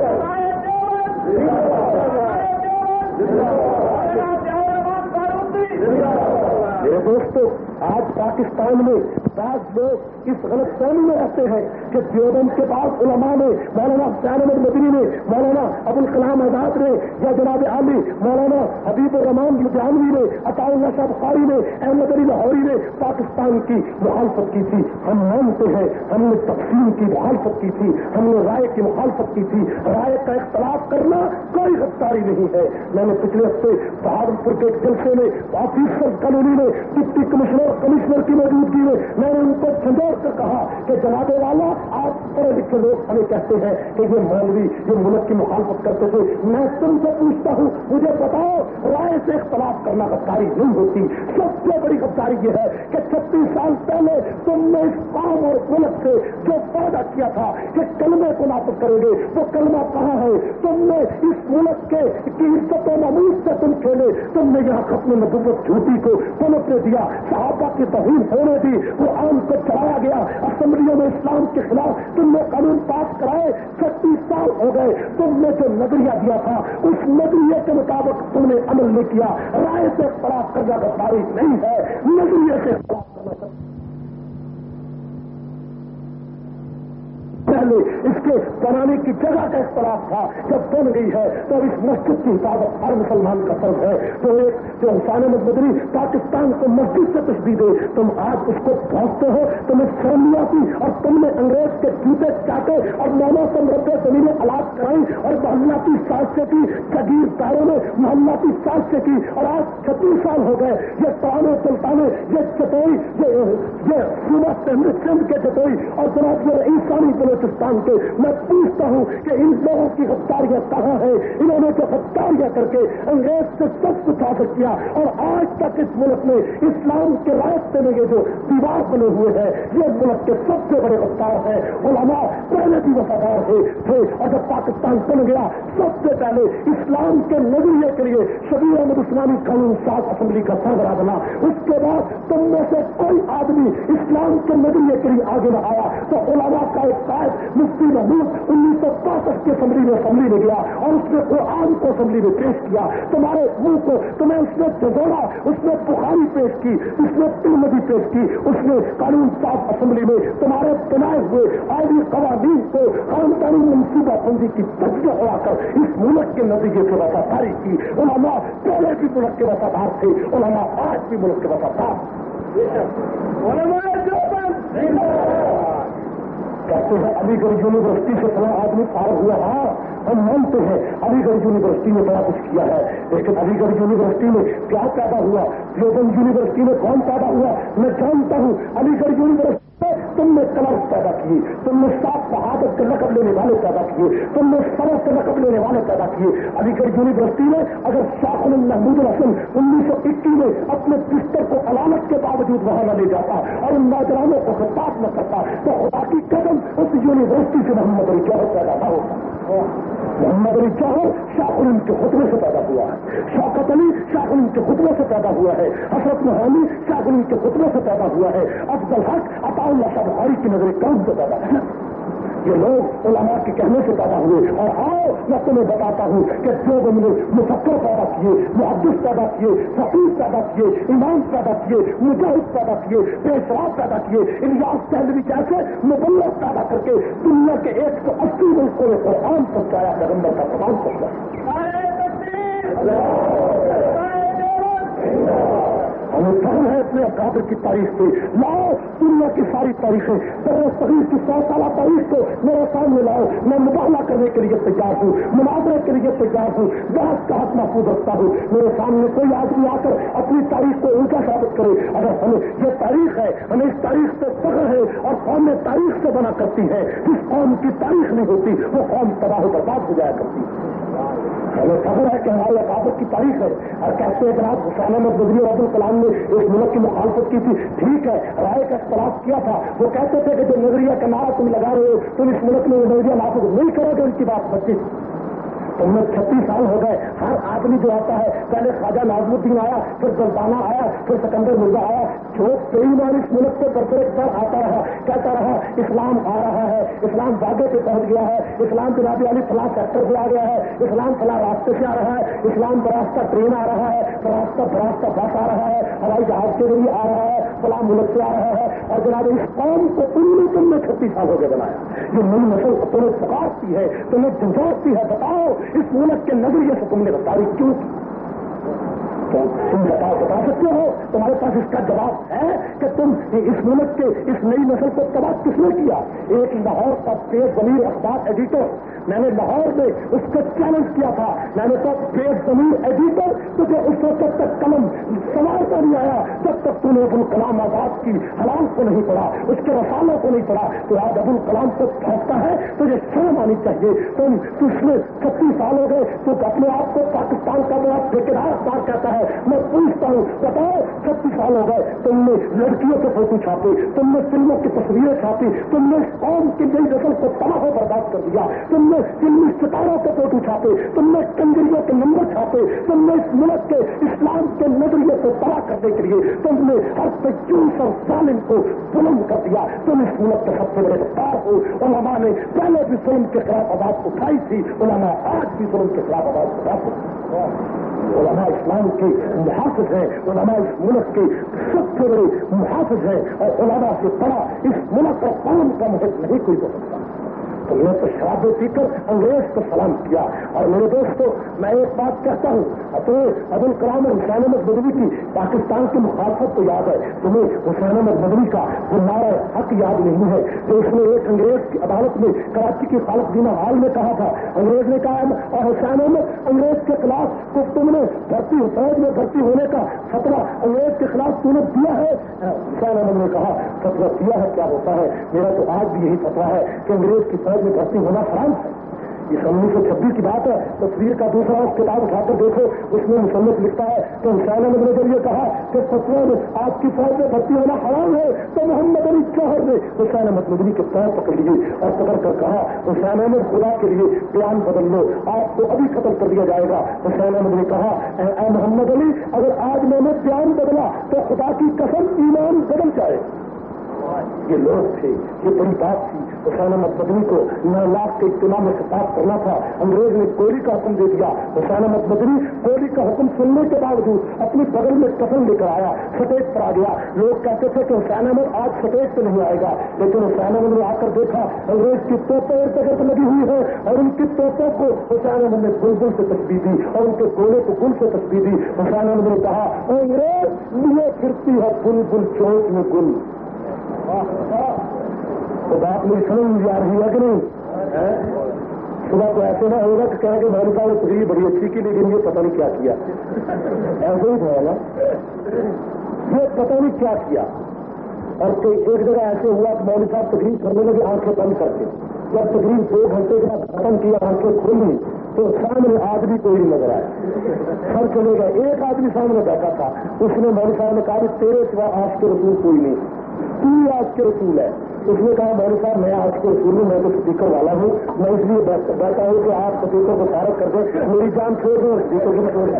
میرے دوستو، آج پاکستان میں بعض لوگ اس غلط فہمی میں رہتے ہیں کہ دیوبند کے پاس علماء نے، مولانا حسین احمد مدنی نے، مولانا ابوالکلام آزاد نے، یا جناب عالی مولانا حبیب الرحمان لدھیانوی نے، عطا اللہ شاہ بخاری نے، احمد علی لاہوری نے پاکستان کی مخالفت کی تھی۔ ہم مانتے ہیں ہم نے تقسیم کی مخالفت کی تھی، ہم نے رائے کی مخالفت کی تھی۔ رائے کا اختلاف کرنا کوئی غداری نہیں ہے۔ میں نے پچھلے ہفتے بہادرپور کے ایک جلسے میں آفیسر کالونی میں ڈپٹی کمشنر کی موجودگی میں نے ان کو جھنجھوڑ کر کہا کہ جناب والا، آپ پڑھے لکھے لوگ ہمیں کہتے ہیں کہ یہ مولوی جو ملک کی مخالفت کرتے تھے، میں تم سے پوچھتا ہوں، مجھے بتاؤ رائے سے اختلاف کرنا غداری نہیں ہوتی۔ سب سے بڑی غداری یہ ہے کہ 36 سال پہلے تم نے اس قوم اور ملک سے جو وعدہ کیا تھا کہ کلمے کو نافذ کریں گے، وہ کلمہ کہاں ہے؟ تم نے اس ملک کی عزت و ناموس سے تم کھیلے، تم نے یہاں ختم نبوت جھوٹی کو پنپنے دیا، صحابہ کی توہین ہونے دی، قرآن کو چلایا گیا، اسمبلیوں میں اسلام کے خلاف تم نے قانون پاس کرائے۔ 36 سال ہو گئے، تم نے جو نظریہ دیا تھا اس نظریے کے مطابق تم نے عمل نہیں کیا۔ رائے سے اختلاف کرنا غداری نہیں ہے، نظریے سے اختلاف کرنا۔ پہلے اس کے بنانے کی جگہ کا اختلاف تھا، جب بن گئی ہے تو اس مسجد کی حفاظت ہر مسلمان کا فرض ہے۔ تو ایک جو حسین احمد مدنی پاکستان کو مسجد سے تشبیہ دے، تم آج اس کو پہنچتے ہو، تمہیں شرم نہیں آتی، اور تم نے انگریز کے جوتے چاٹے اور مولوں سے مربے زمینیں آلات کرائی اور محلاتی سازشیں کی، جگیرداروں نے محلاتی سازشیں کی، اور آج 36 سال ہو گئے یہ پرانے سلطانے، یہ چٹوئی، یہ صوبہ سندھ کے چٹوئی اور جناب یہ رئیسانی بلوچستان کے، میں پوچھتا ہوں کہ ان لوگوں کی غداریاں کہاں ہیں؟ انہوں نے جو غداریاں کر کے انگریز سے سب کچھ حاصل کیا، اور آج تک اس ملک میں اسلام کے راستے میں یہ جو دیوار بنے ہوئے ہیں، یہ ملک کے سب سے بڑے غدار ہیں۔ علماء پہلے بھی وفادار تھے، اور جب پاکستان بن گیا سب سے پہلے اسلام کے نظریے کے لیے شبیر احمد عثمانی قانون ساز اسمبلی کا سربراہ بنا۔ اس کے بعد تم میں سے کوئی آدمی اسلام کے نظریے کے لیے آگے نہ آیا، تو علماء کا ایک قائد مفتی محمود 1965 کی اسمبلی میں گیا اور اس نے قرآن کو اسمبلی میں پیش کیا۔ تمہارے منہ کو تمہیں اس نے جھنجھوڑا، اس نے بخاری پیش کی، اس نے ترمذی پیش کی، اس نے قانون ساز اسمبلی میں تمہارے بنائے ہوئے آئینی قوانین کو خاندانی منصوبہ بندی کی تجزیہ اڑا کر اس ملک کے نتیجے سے وفاداری کی۔ علماء پہلے بھی ملک کے وفادار تھے، علماء آج بھی ملک کے وفادار۔ کہتے ہیں علی گڑھ یونیورسٹی سے فلاں آدمی فارغ ہوا، ہاں ہم مانتے ہیں علی گڑھ یونیورسٹی نے بڑا کچھ کیا ہے، لیکن علی گڑھ یونیورسٹی میں کیا پیدا ہوا؟ دیوبند یونیورسٹی میں کون پیدا ہوا؟ میں جانتا ہوں علی گڑھ یونیورسٹی تم نے کلرس پیدا کیے، تم نے صاف شہادت کے لقب لینے والے پیدا کیے، تم نے سرف کے لقب لینے والے پیدا کیے۔ علی گڑھ یونیورسٹی میں اگر شاہ محمود الحسن 1921 میں اپنے بستر کو علامت کے باوجود وہاں نہ لے جاتا اور ان نوجوانوں کو خطاب نہ کرتا تو خدا کی قسم اس یونیورسٹی سے محمد علی جوہر پیدا نہ ہوتا۔ محمد علی جوہر شاہ علم کے خطبے سے پیدا ہوا ہے، شوکت علی شاہ علم کے خطبے سے پیدا ہوا ہے، حسرت محانی شاہ علم کے خطبے سے پیدا ہوا ہے، افضل حق عطا اللہ شاہ بخاری کی نظر کون سے پیدا ہے۔ یہ لوگ علماء کے کہنے سے پیدا ہوئے، اور آؤ میں تمہیں بتاتا ہوں کہ جو ہم نے مفکر پیدا کیے، محدث پیدا کیے، فقیہ پیدا کیے، امام پیدا کیے، مجاہد پیدا کیے، پیشوا پیدا کیے، الیاس دہلوی جیسے مبلغ پیدا کر کے دنیا کے 180 ملکوں میں قرآن پہنچایا، پیغمبر کا فرمان پہنچایا۔ ہمیں فخر ہے اپنے اکابر کی تاریخ پہ، لاؤ دنیا کی ساری تاریخیں، صغیر کی 100 سالہ تاریخ کو میرے سامنے لاؤ، میں مقابلہ کرنے کے لیے تیار ہوں، مناظرے کے لیے تیار ہوں، بحث کا حق محفوظ رکھتا ہوں۔ میرے سامنے کوئی آدمی آ کر اپنی تاریخ کو الٹا ثابت کرے، اگر ہمیں یہ تاریخ ہے، ہمیں اس تاریخ سے فخر ہے، اور قوم تاریخ سے بنا کرتی ہے، جس قوم کی تاریخ نہیں ہوتی وہ قوم تباہ و برباد ہو جایا کرتی ہے۔ ہمیں خبر ہے کہ ہماری اکابر کی تاریخ ہے، اور کہتے ہیں جناب حسین احمد مدنی اور عبدالکلام نے ایک ملک کی مخالفت کی تھی، ٹھیک ہے رائے کا اختلاف کیا تھا، وہ کہتے تھے کہ جو نظریہ کا نعرہ تم لگا رہے ہو تم اس ملک میں وہ نظریہ نافذ نہیں کرو گے، ان کی بات بچی۔ تم نے 36 سال ہو گئے، ہر آدمی جو آتا ہے، پہلے خواجہ ناظم الدین آیا، پھر سلطانہ آیا، پھر سکندر مرزا آیا، जो बेईमान इस मुल्क को बरकरार आता रहा, कहता रहा इस्लाम आ रहा है, इस्लाम वादे पे पहुंच गया है, इस्लाम जनाबी अली फलां सेक्टर से आ गया है, इस्लाम फलां रास्ते से आ रहा है, इस्लाम बरास्ता ट्रेन आ रहा है, बरास्ता बस आ रहा है, हवाई जहाज के जरिए आ रहा है, फलां मुल्क से आ रहा है। और जनाब इस कौम को तुमने 36 साल हो गए बनाया, ये नई नस्ल को तुम्हें पुकारती है, तुम्हें झंझोड़ती है, बताओ इस मुल्क के नजरिए से तुमने बताई क्यों? तो तुम बता सकते हो, तुम्हारे पास इसका जवाब है कि तुम इस मुल्क के इस नई नस्ल को तबाह किसने किया? एक लाहौर का बेज़मीर अखबार एडिटर, मैंने लाहौर में उसको चैलेंज किया था, मैंने कहा बेज़मीर एडिटर तुझे उस वक्त तक कलम संवारता नहीं आया जब तक तूने अबुल कलाम आजाद की हलाल को नहीं पढ़ा, उसके रसालों को नहीं पढ़ा। तो आज अबुल कलाम को फेंकता है, तुझे शर्म आनी चाहिए। तुझमें 36 साल हो गए, तो अपने आप को पाकिस्तान का बड़ा ठेकेदार अखबार कहता है। मैं पूछता हूँ, बताओ 36 साल हो गए, तुमने लड़कियों के फोटो छापे, तुमने फिल्मों की तस्वीरें छापी, तुमने कौम की नई नस्ल को तबाह बर्बाद कर दिया, तुमने फिल्मी सितारों के फोटो छापे, तुमने कंजरियों के नंबर छापे, तुमने इस मुल्क के इस्लाम के नजरिए को तबाह करने के लिए तुमने हर तजूस और जालिम को बुलंद कर दिया। तुम इस मुल्क के सबसे बड़े गद्दार हो। उलमा ने पहले भी जुल्म के खिलाफ आवाज उठाई थी, उलमा आज भी जुल्म के खिलाफ आवाज उठाते। उलमा इस्लाम के मुहाफिज हैं, उलमा इस मुल्क के सबसे बड़े मुहाफिज हैं, और उलमा से बड़ा इस मुल्क और कौम का मुहित नहीं कोई हो सकता। तो मैं तो शराबे पीकर अंग्रेज को सलाम किया। और मेरे दोस्तों, मैं एक बात कहता हूँ, तुम्हें अबुल कलाम और हुसैन अहमद मदनी की पाकिस्तान की मुखालफत तो याद है, तुम्हें हुसैन अहमद मदनी का वो नारा हक याद नहीं है तो उसने एक अंग्रेज की अदालत में कराची की खालिद दीना हॉल में कहा था, अंग्रेज ने कहा और हुसैन अहमद अंग्रेज के खिलाफ तो तुमने फौज में भर्ती होने का फतवा अंग्रेज के खिलाफ तूने दिया है? हुसैन अहमद ने कहा फतवा दिया है, क्या होता है, मेरा तो आज भी यही फतवा है कि अंग्रेज की फौज में भर्ती होना हराम है। ये 1926 की बात है। तस्वीर का दूसरा किताब उठाकर देखो, उसमें मुसन्निफ लिखता है कि हुसैन अहमद ने जब ये कहा कि फतवा में आपकी फौज में भर्ती होना हराम है, तो मोहम्मद अली जौहर ने हुसैन अहमद मदनी के पैर पकड़ लिए और पकड़ कर कहा हुसैन अहमद खुदा के लिए बयान बदल लो, आपको अभी खत्म कर दिया जाएगा। हुसैन अहमद ने कहा ऐ मोहम्मद अली, अगर आज मैंने बयान बदला तो खुदा की कसम ईमान बदल जाए। ये लोग थे, ये बड़ी बात थी। हुसैन अहमद मदनी को 9 लाख के इज्तिमा में खिताब करना था, अंग्रेज ने गोली का हुक्म दे दिया। हुसैन अहमद मदनी गोली का हुक्म सुनने के बावजूद अपनी बगल में कफन लेकर आया, स्टेज पर आ गया। लोग कहते थे कि हुसैन अहमद आज स्टेज पे नहीं आएगा, लेकिन हुसैन अहमद ने आकर देखा अंग्रेज की तोपें तगत लगी हुई है और उनकी तोपों को हुसैन अहमद ने बुलबुल से तस्बीह दी और उनके गोले को गुल से तस्बीह दी। हुसैन अहमद ने कहा अंग्रेज लिए फिरती है बुलबुल चोट में गुल। तो बात मेरी समझ में आ रही है कि नहीं? सुबह तो ऐसे ना होगा कि कहेंगे भाई साहब तकरीर बड़ी अच्छी की, लेकिन ये पता नहीं क्या किया। ऐसे ही था ना, ये पता नहीं क्या किया। और एक जगह ऐसे हुआ कि मौलवी साहब तकरीर करने लगे आंखें बंद करके। जब तकरीर 2 घंटे के बाद खत्म किया, आंखें खोली तो सामने आदमी कोई नहीं नजर आया, सब चले गए। एक आदमी सामने बैठा था, उसने मौलवी साहब ने कहा तेरे सिवा आज के रसूल कोई नहीं, तू आज के रसूल है। उसने कहा मौलवी साहब मैं आज के रसूल हूँ, मैं तो स्पीकर वाला हूँ, मैं इसलिए बैठा हूँ कि आप स्पीकर को फारग कर दे, मेरी जान छोड़ दो, स्पीकर की छोड़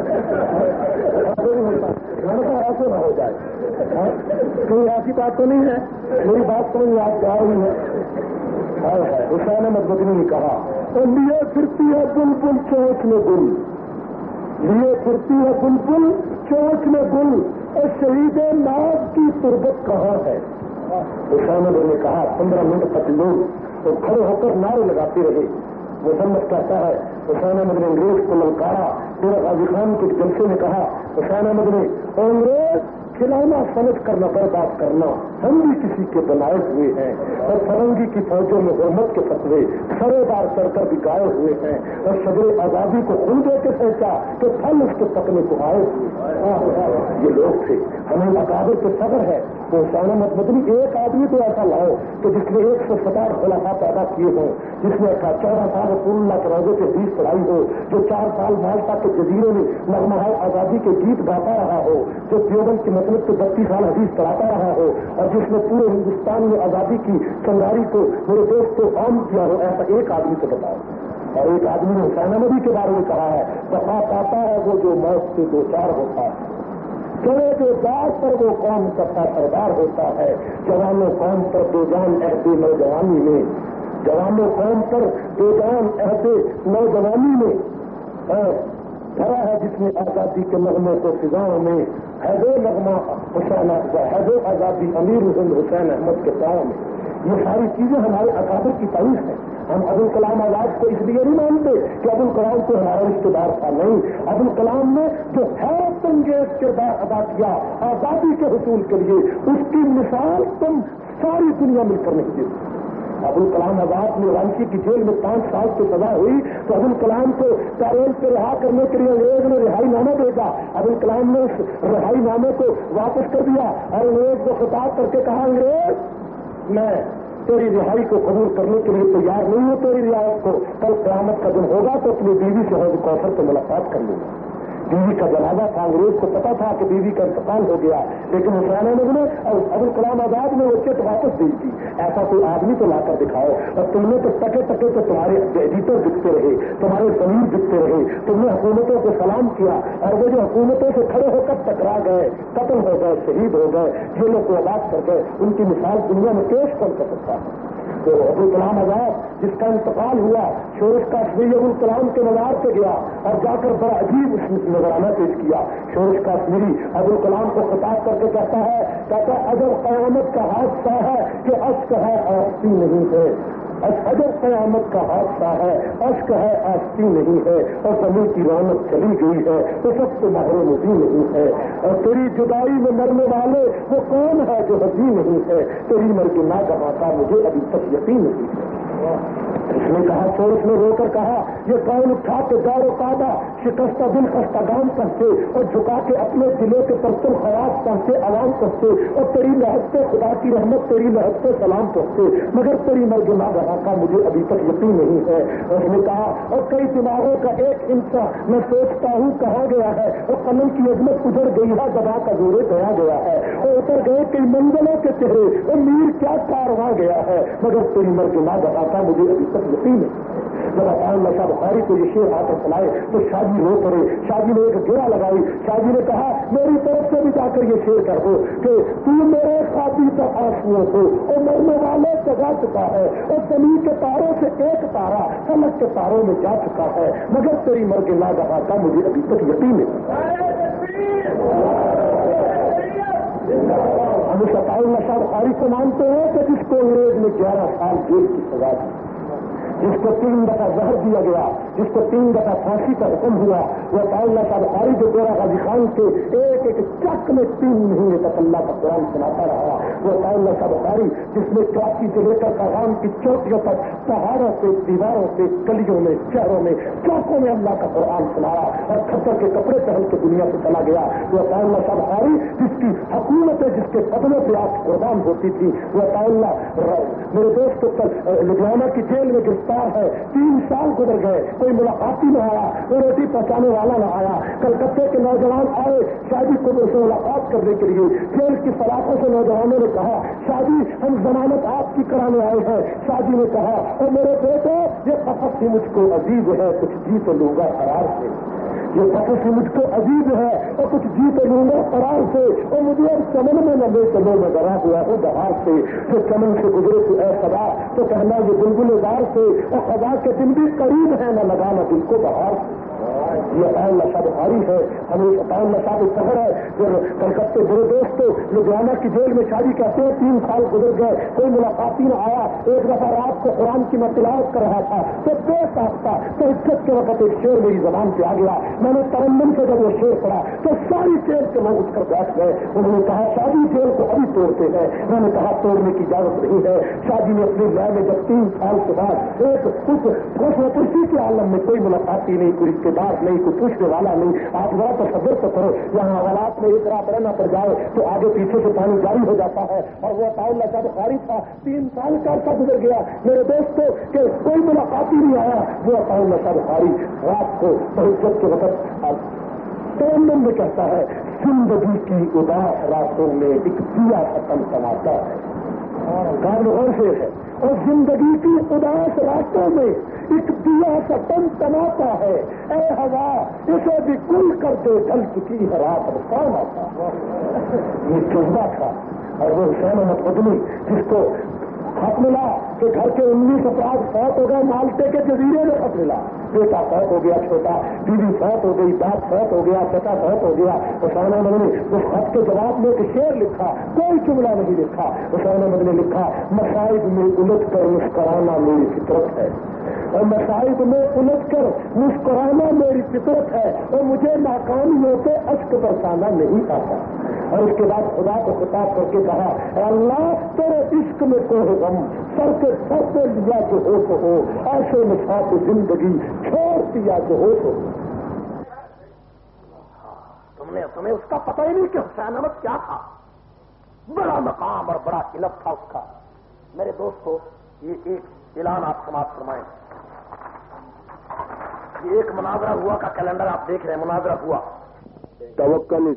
ऐसे ना हो जाए। कोई ऐसी बात तो नहीं है, मेरी बात समझ में आप जा रही है। हुसैन अहमद मदनी ने कहा तो लिए फिरती है बुलबुल चोच में गुल, लिए फिरती है बुलबुल चोच में गुल, और शहीद नाज की तुरबत कहाँ है? हुसैन अहमद ने कहा 15 मिनट तक लोग तो खड़े होकर नारे लगाते रहे। मुसन्निफ कहता है हुसैन अहमद ने अंग्रेज को ललकारा। फिर गाजी खान के जलसे में कहा हुसैन अहमद ने अंग्रेज खिलौना समझ कर न बर्बाद करना, हम भी किसी के बनाए हुए हैं और फरंगी की फौजों में हुर्मत के फतवे सरेदार चढ़कर भी गाए हुए हैं और सदर आजादी को खुल दे के सोचा कि फल उसके पकने को आए हुए। ये लोग थे, हमें अकाबिर पे सब्र है। तो हुसैन अहमद मदनी एक आदमी तो ऐसा लाओ कि जिसने 160 खुलाफा पैदा किए हों, जिसने 14 साल रसूलुल्लाह के रोजे के हदीस पढ़ाई हो, जो 4 साल माल्टा के जजीरे में नगमाए आजादी के गीत गाता रहा हो, जो देवबंद की मतलब के 32 साल हदीस पढ़ाता रहा हो और जिसने पूरे हिंदुस्तान में आजादी की चंगारी को मेरे दोस्त को आम किया हो, ऐसा एक आदमी को बताओ। और एक आदमी ने हुसैन अहमद के बारे में कहा है बता पाता है वो जो मौत से 2 4 होता है। چلے جو بات پر وہ قوم کا سردار ہوتا ہے. جوانوں قوم پر بے جان عہد نوجوانی میں، جوانوں قوم پر بے جان عہد نوجوانی میں بھرا ہے جس نے آزادی کے نغمے کو فضاؤں میں. ہے وہ نغمہ حسین، ہے وہ آزادی امیر ہند حسین احمد کے پاؤں میں. یہ ساری چیزیں ہمارے اکابر کی تعریف ہے. ہم ابوالکلام آزاد کو اس لیے نہیں مانتے کہ ابوالکلام کو ہمارا رشتے دار تھا، نہیں. ابوالکلام نے جو حیرت انگیز کردار ادا کیا آزادی کے حصول کے لیے، اس کی مثال تم ساری دنیا مل کر نہیں دیتی. ابوالکلام آزاد نے رانچی کی جیل میں 5 سال کی سزا ہوئی تو ابوالکلام کو پیرول سے رہا کرنے کے لیے انگریز نے رہائی نامہ بھیجا. ابوالکلام نے اس رہائی نامے کو واپس کر دیا اور انگریز کو خطاب کر کے کہا، انگریز میں تیری رہائی کو قبول کرنے کے لیے تیار نہیں ہوں. تیری رعایت کو کل قیامت کا دن ہوگا تو اپنی بیوی سے حوض کوثر سے ملاقات کر لوں گا. بیوی کا جنازہ تھا، انگریز کو پتا تھا کہ بیوی کا انتقال ہو گیا، لیکن حسین احمد نے اور ابوالکلام آزاد نے وہ چٹ واپس دی تھی. ایسا کوئی آدمی تو لا کر دکھاؤ. اور تم نے تو ٹکے ٹکے تو تمہارے ایڈیٹر دکھتے رہے، تمہارے ضمیر دکھتے رہے. تم نے حکومتوں کو سلام کیا اور وہ جو حکومتوں سے کھڑے ہو کر ٹکرا گئے، قتل ہو گئے، شہید ہو گئے، جیلوں کو آباد کر گئے، ان کی مثال دنیا میں پیش کون کر سکتا ہے؟ تو ابوالکلام آزاد جس کا انتقال ہوا، شورش کاشمیری ابوالکلام کے مزار پہ گیا اور جا کر بڑا عجیب اس نظرانہ پیش کیا. شورش کاشمیری ابوالکلام کو خطاب کر کے کہتا ہے عجب قیامت کا حادثہ ہے کہ اشک ہے آستی نہیں ہے. عجب قیامت کا حادثہ ہے، اشک ہے آستی نہیں ہے. اور زمین کی رونق چلی گئی ہے تو سب سے محروم بھی نہیں ہے. اور تیری جدائی میں مرنے والے وہ کون ہے جو ہنسی نہیں ہے. تیری مرگنا گواہ کا مجھے ابھی تک یقین نہیں ہے. اس نے کہا، شورش نے رو کر کہا، یہ قائم اٹھا کے دار و کعبہ شکستہ دل خستہ گام کہتے اور جھکا کے اپنے دلوں کے پرتل خیاط کہتے، عوام کہتے اور تیری لہد پہ خدا کی رحمت، تیری لہد پہ سلام کہتے، مگر تیری مرگ ناگہاں کا مجھے ابھی تک یقین نہیں ہے. اور اس نے کہا، اور کئی دماغوں کا ایک انسا میں سوچتا ہوں کہاں گیا ہے، اور قلم کی عظمت اجڑ گئی ہے، دبا کا زورے گیا گیا ہے، اور اتر گئے کئی منزلوں کے چہرے، اور میر کیا کارواں گیا ہے، مگر تیری مرگ ناگہاں کا مجھے ابھی تک یقین ہے. جب عطاءاللہ شاہ بخاری کو یہ شعر آ کر سنائے تو شاجی رو پڑے. شاجی نے ایک گرا لگائی. شاجی نے کہا، میری طرف سے بھی جا کر یہ شعر کر دو کہ تو میرے خاطی تک آنسوؤں کو اور مرنے والے جگا چکا ہے، اور زمین کے تاروں سے ایک تارا فلک کے تاروں میں جا چکا ہے، مگر تیری مرگ ناگہاں کا مجھے ابھی تک یقین ہے. ہم اس عطاءاللہ شاہ بخاری کو مانتے ہیں کہ جس کو انگریز نے 11 سال جیل کی سزا دی، جس کو 3 دفعہ زہر دیا گیا، جس کو 3 دفعہ پھانسی کا حکم ہوا، وہ عطاءاللہ شاہ بخاری جو ڈیرہ غازی خان کے ایک ایک چک میں 3 مہینے تک اللہ کا قرآن سناتا رہا، وہ عطاءاللہ شاہ بخاری جس نے کراچی سے لے کر کاغان کی چوٹیوں تک پہاڑوں سے، دیواروں سے، گلیوں میں، شہروں میں، چوکوں میں اللہ کا قرآن سنایا اور کھپر کے کپڑے پہن کے دنیا سے چلا گیا. وہ عطاءاللہ شاہ بخاری جس کی حکومتیں جس کے قدموں پہ آپ قربان ہوتی تھی، وہ عطاءاللہ میرے دوست لدھیانہ کی جیل میں گرفتار ہے. 3 سال گزر گئے، کوئی ملاقاتی نہ آیا، کوئی روٹی پہنچانے والا نہ آیا. کلکتے کے نوجوان آئے شادی کو سے ملاقات کرنے کے لیے. جیل کی سلاخوں سے نوجوانوں نے کہا، شادی ہم ضمانت آپ کی کرانے آئے ہیں. شادی نے کہا، اور میرے بیٹے یہ قفس ہی مجھ کو عزیز ہے، کچھ جی تو لوں گا قرار سے. یہ قفس ہی مجھ کو عزیز ہے اور کچھ جی تو لوں گا قرار سے. اور مجھے اب چمن میں نہ لے چلو، میں ڈرا ہوا ہوں بہار سے. جو چمن سے گزرے تو اے خدا تو کہنا یہ بلبل دار سے، اور خدا کے دن بھی قریب ہے، نہ لگانا دل کو بہار سے. یہ عطاءاللہ شاہ بخاری ہے. ہمیں عطاءاللہ شاہ فخر ہے. پھر کلکتے برے دوست لدھیانہ کی جیل میں شادی کہتے ہیں 3 سال گزر گئے، کوئی ملاقاتی نہ آیا. ایک دفعہ رات کو قرآن کی میں تلاوت کر رہا تھا تو بے ساختہ تو عزت کے وقت ایک شعر میری زبان پہ آ گیا. میں نے ترنم سے جب وہ شعر پڑھا تو ساری جیل کے لوگ اٹھ کر بیٹھ گئے. انہوں نے کہا، شادی جیل کو ابھی توڑتے ہیں. میں نے کہا، توڑنے کی اجازت نہیں ہے. شادی نے اپنی لائن میں جب 3 سال کے بعد ایک کرسی کے عالم میں کوئی ملاقاتی نہیں، کوئی رشتے دار نہیں، کوئی پوچھنے والا نہیں. آپ ذرا تصور تو کرو، یہاں حالات میں ایک رات رہنا پڑ جائے تو آگے پیچھے سے پانی جاری ہو جاتا ہے. اور وہ عطاءاللہ شاہ بخاری تھا، 3 سال کا عرصہ گزر گیا میرے دوستوں کہ کوئی ملاقاتی نہیں آیا. وہ عطاءاللہ شاہ بخاری رات کو تہجد کے وقت ترنم میں کہتا ہے، زندگی کی اداس راتوں میں ایک دیا ختم سماتا ہے. قابل غور سے ہے. اور زندگی کی اداس راتوں میں ایک دیا کا ٹن تناتا ہے، اے ہوا اسے بھی کل کر دے، ڈل چکی ہے رات اب کون آتا۔ یہ جذبہ تھا، اور وہ حسین احمد مدنی جس کو خط ملا کہ گھر کے 19 افراد فوت ہو گئے، مالٹے کے جزیرے میں خط ملا، بیٹا فوت ہو گیا چھوٹا، بیوی فوت ہو گئی، باپ فوت ہو گیا، چچا فوت ہو گیا۔ حسین احمد نے اس خط کے جواب میں ایک شعر لکھا، کوئی جملہ نہیں لکھا۔ حسین احمد نے لکھا، مصائب میں الجھ کر مسکرانا میری فطرت ہے، اور مصائب میں الجھ کر مسکرانا میری فطرت ہے، اور مجھے ناکامیوں سے اشک برسانا نہیں آتا۔ اور اس کے بعد خدا کو خطاب کر کے کہا، اے اللہ تیرے عشق میں کوئی غم سر کے سر پہ لیا جو ہو تو ہو، ایسے مسافر زندگی چھوڑ دیا جو ہو تو ہو۔ تمہیں اس کا پتہ ہی نہیں کہ حسین احمد کیا تھا، بڑا مقام اور بڑا علم تھا اس کا۔ میرے دوستو، یہ ایک اعلان آپ سماعت فرمائیں۔ یہ ایک مناظرہ ہوا کا کیلنڈر آپ دیکھ رہے ہیں، مناظرہ ہوا، توکل